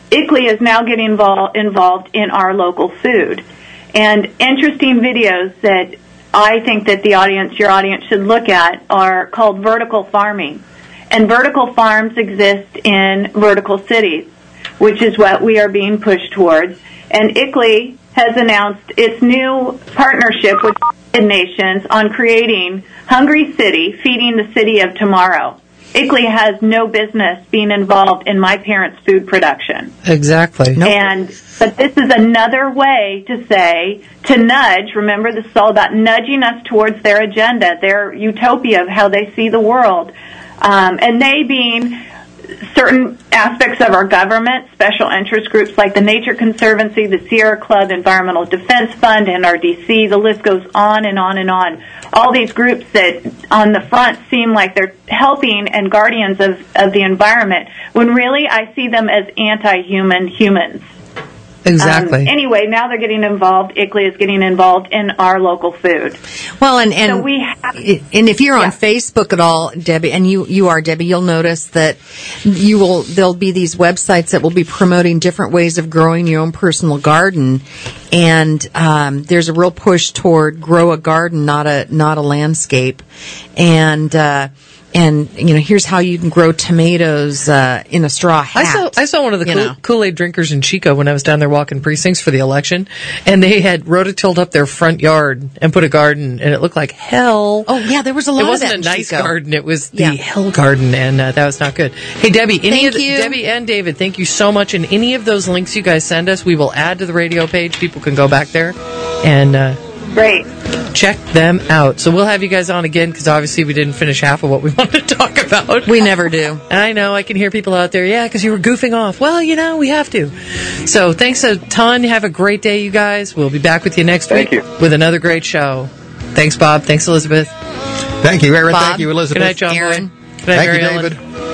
I C L I is now getting invol- involved in our local food. And interesting videos that I think that the audience, your audience, should look at are called vertical farming. And vertical farms exist in vertical cities, which is what we are being pushed towards. And I C L I has announced its new partnership with the United Nations on creating Hungry City, Feeding the City of Tomorrow. I C L I has no business being involved in my parents' food production. Exactly. Nope. And but this is another way to say, to nudge, remember this is all about nudging us towards their agenda, their utopia of how they see the world. Um, and they being certain aspects of our government, special interest groups like the Nature Conservancy, the Sierra Club, Environmental Defense Fund, N R D C, the list goes on and on and on. All these groups that on the front seem like they're helping and guardians of, of the environment, when really I see them as anti-human humans. Exactly. Um, anyway, now they're getting involved. I C L I is getting involved in our local food. Well, and and, so we have, and if you're on yeah. Facebook at all, Debbie, and you, you are, Debbie, you'll notice that you will there'll be these websites that will be promoting different ways of growing your own personal garden, and um, there's a real push toward grow a garden, not a not a landscape, and. Uh, And, you know, here's how you can grow tomatoes uh, in a straw hat. I saw I saw one of the Kool- know. Kool-Aid drinkers in Chico when I was down there walking precincts for the election, and they had rototilled up their front yard and put a garden, and it looked like hell. Oh, yeah, there was a lot it of that wasn't in a nice Chico. garden. It was the Yeah. hell garden, and uh, that was not good. Hey, Debbie, any Thank of the, you. Debbie and David, thank you so much. And any of those links you guys send us, we will add to the radio page. People can go back there and uh, great. check them out. So we'll have you guys on again because obviously we didn't finish half of what we wanted to talk about. We never do. I know. I can hear people out there. Yeah, because you were goofing off. Well, you know, we have to. So thanks a ton. Have a great day, you guys. We'll be back with you next Thank week you. with another great show. Thanks, Bob. Thanks, Elizabeth. Thank you, Aaron. Bob. Thank you, Elizabeth. Good night, John Aaron. Boy. Good night, Thank Mary you, Ellen.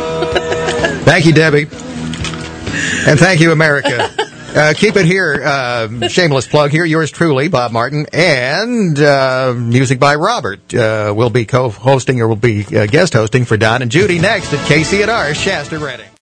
David. Thank you, Debbie. And thank you, America. Uh, keep it here. Uh, shameless plug here. Yours truly, Bob Martin. And uh, music by Robert. Uh, will be co-hosting or will be uh, guest hosting for Don and Judy next at K C N R Shasta Redding.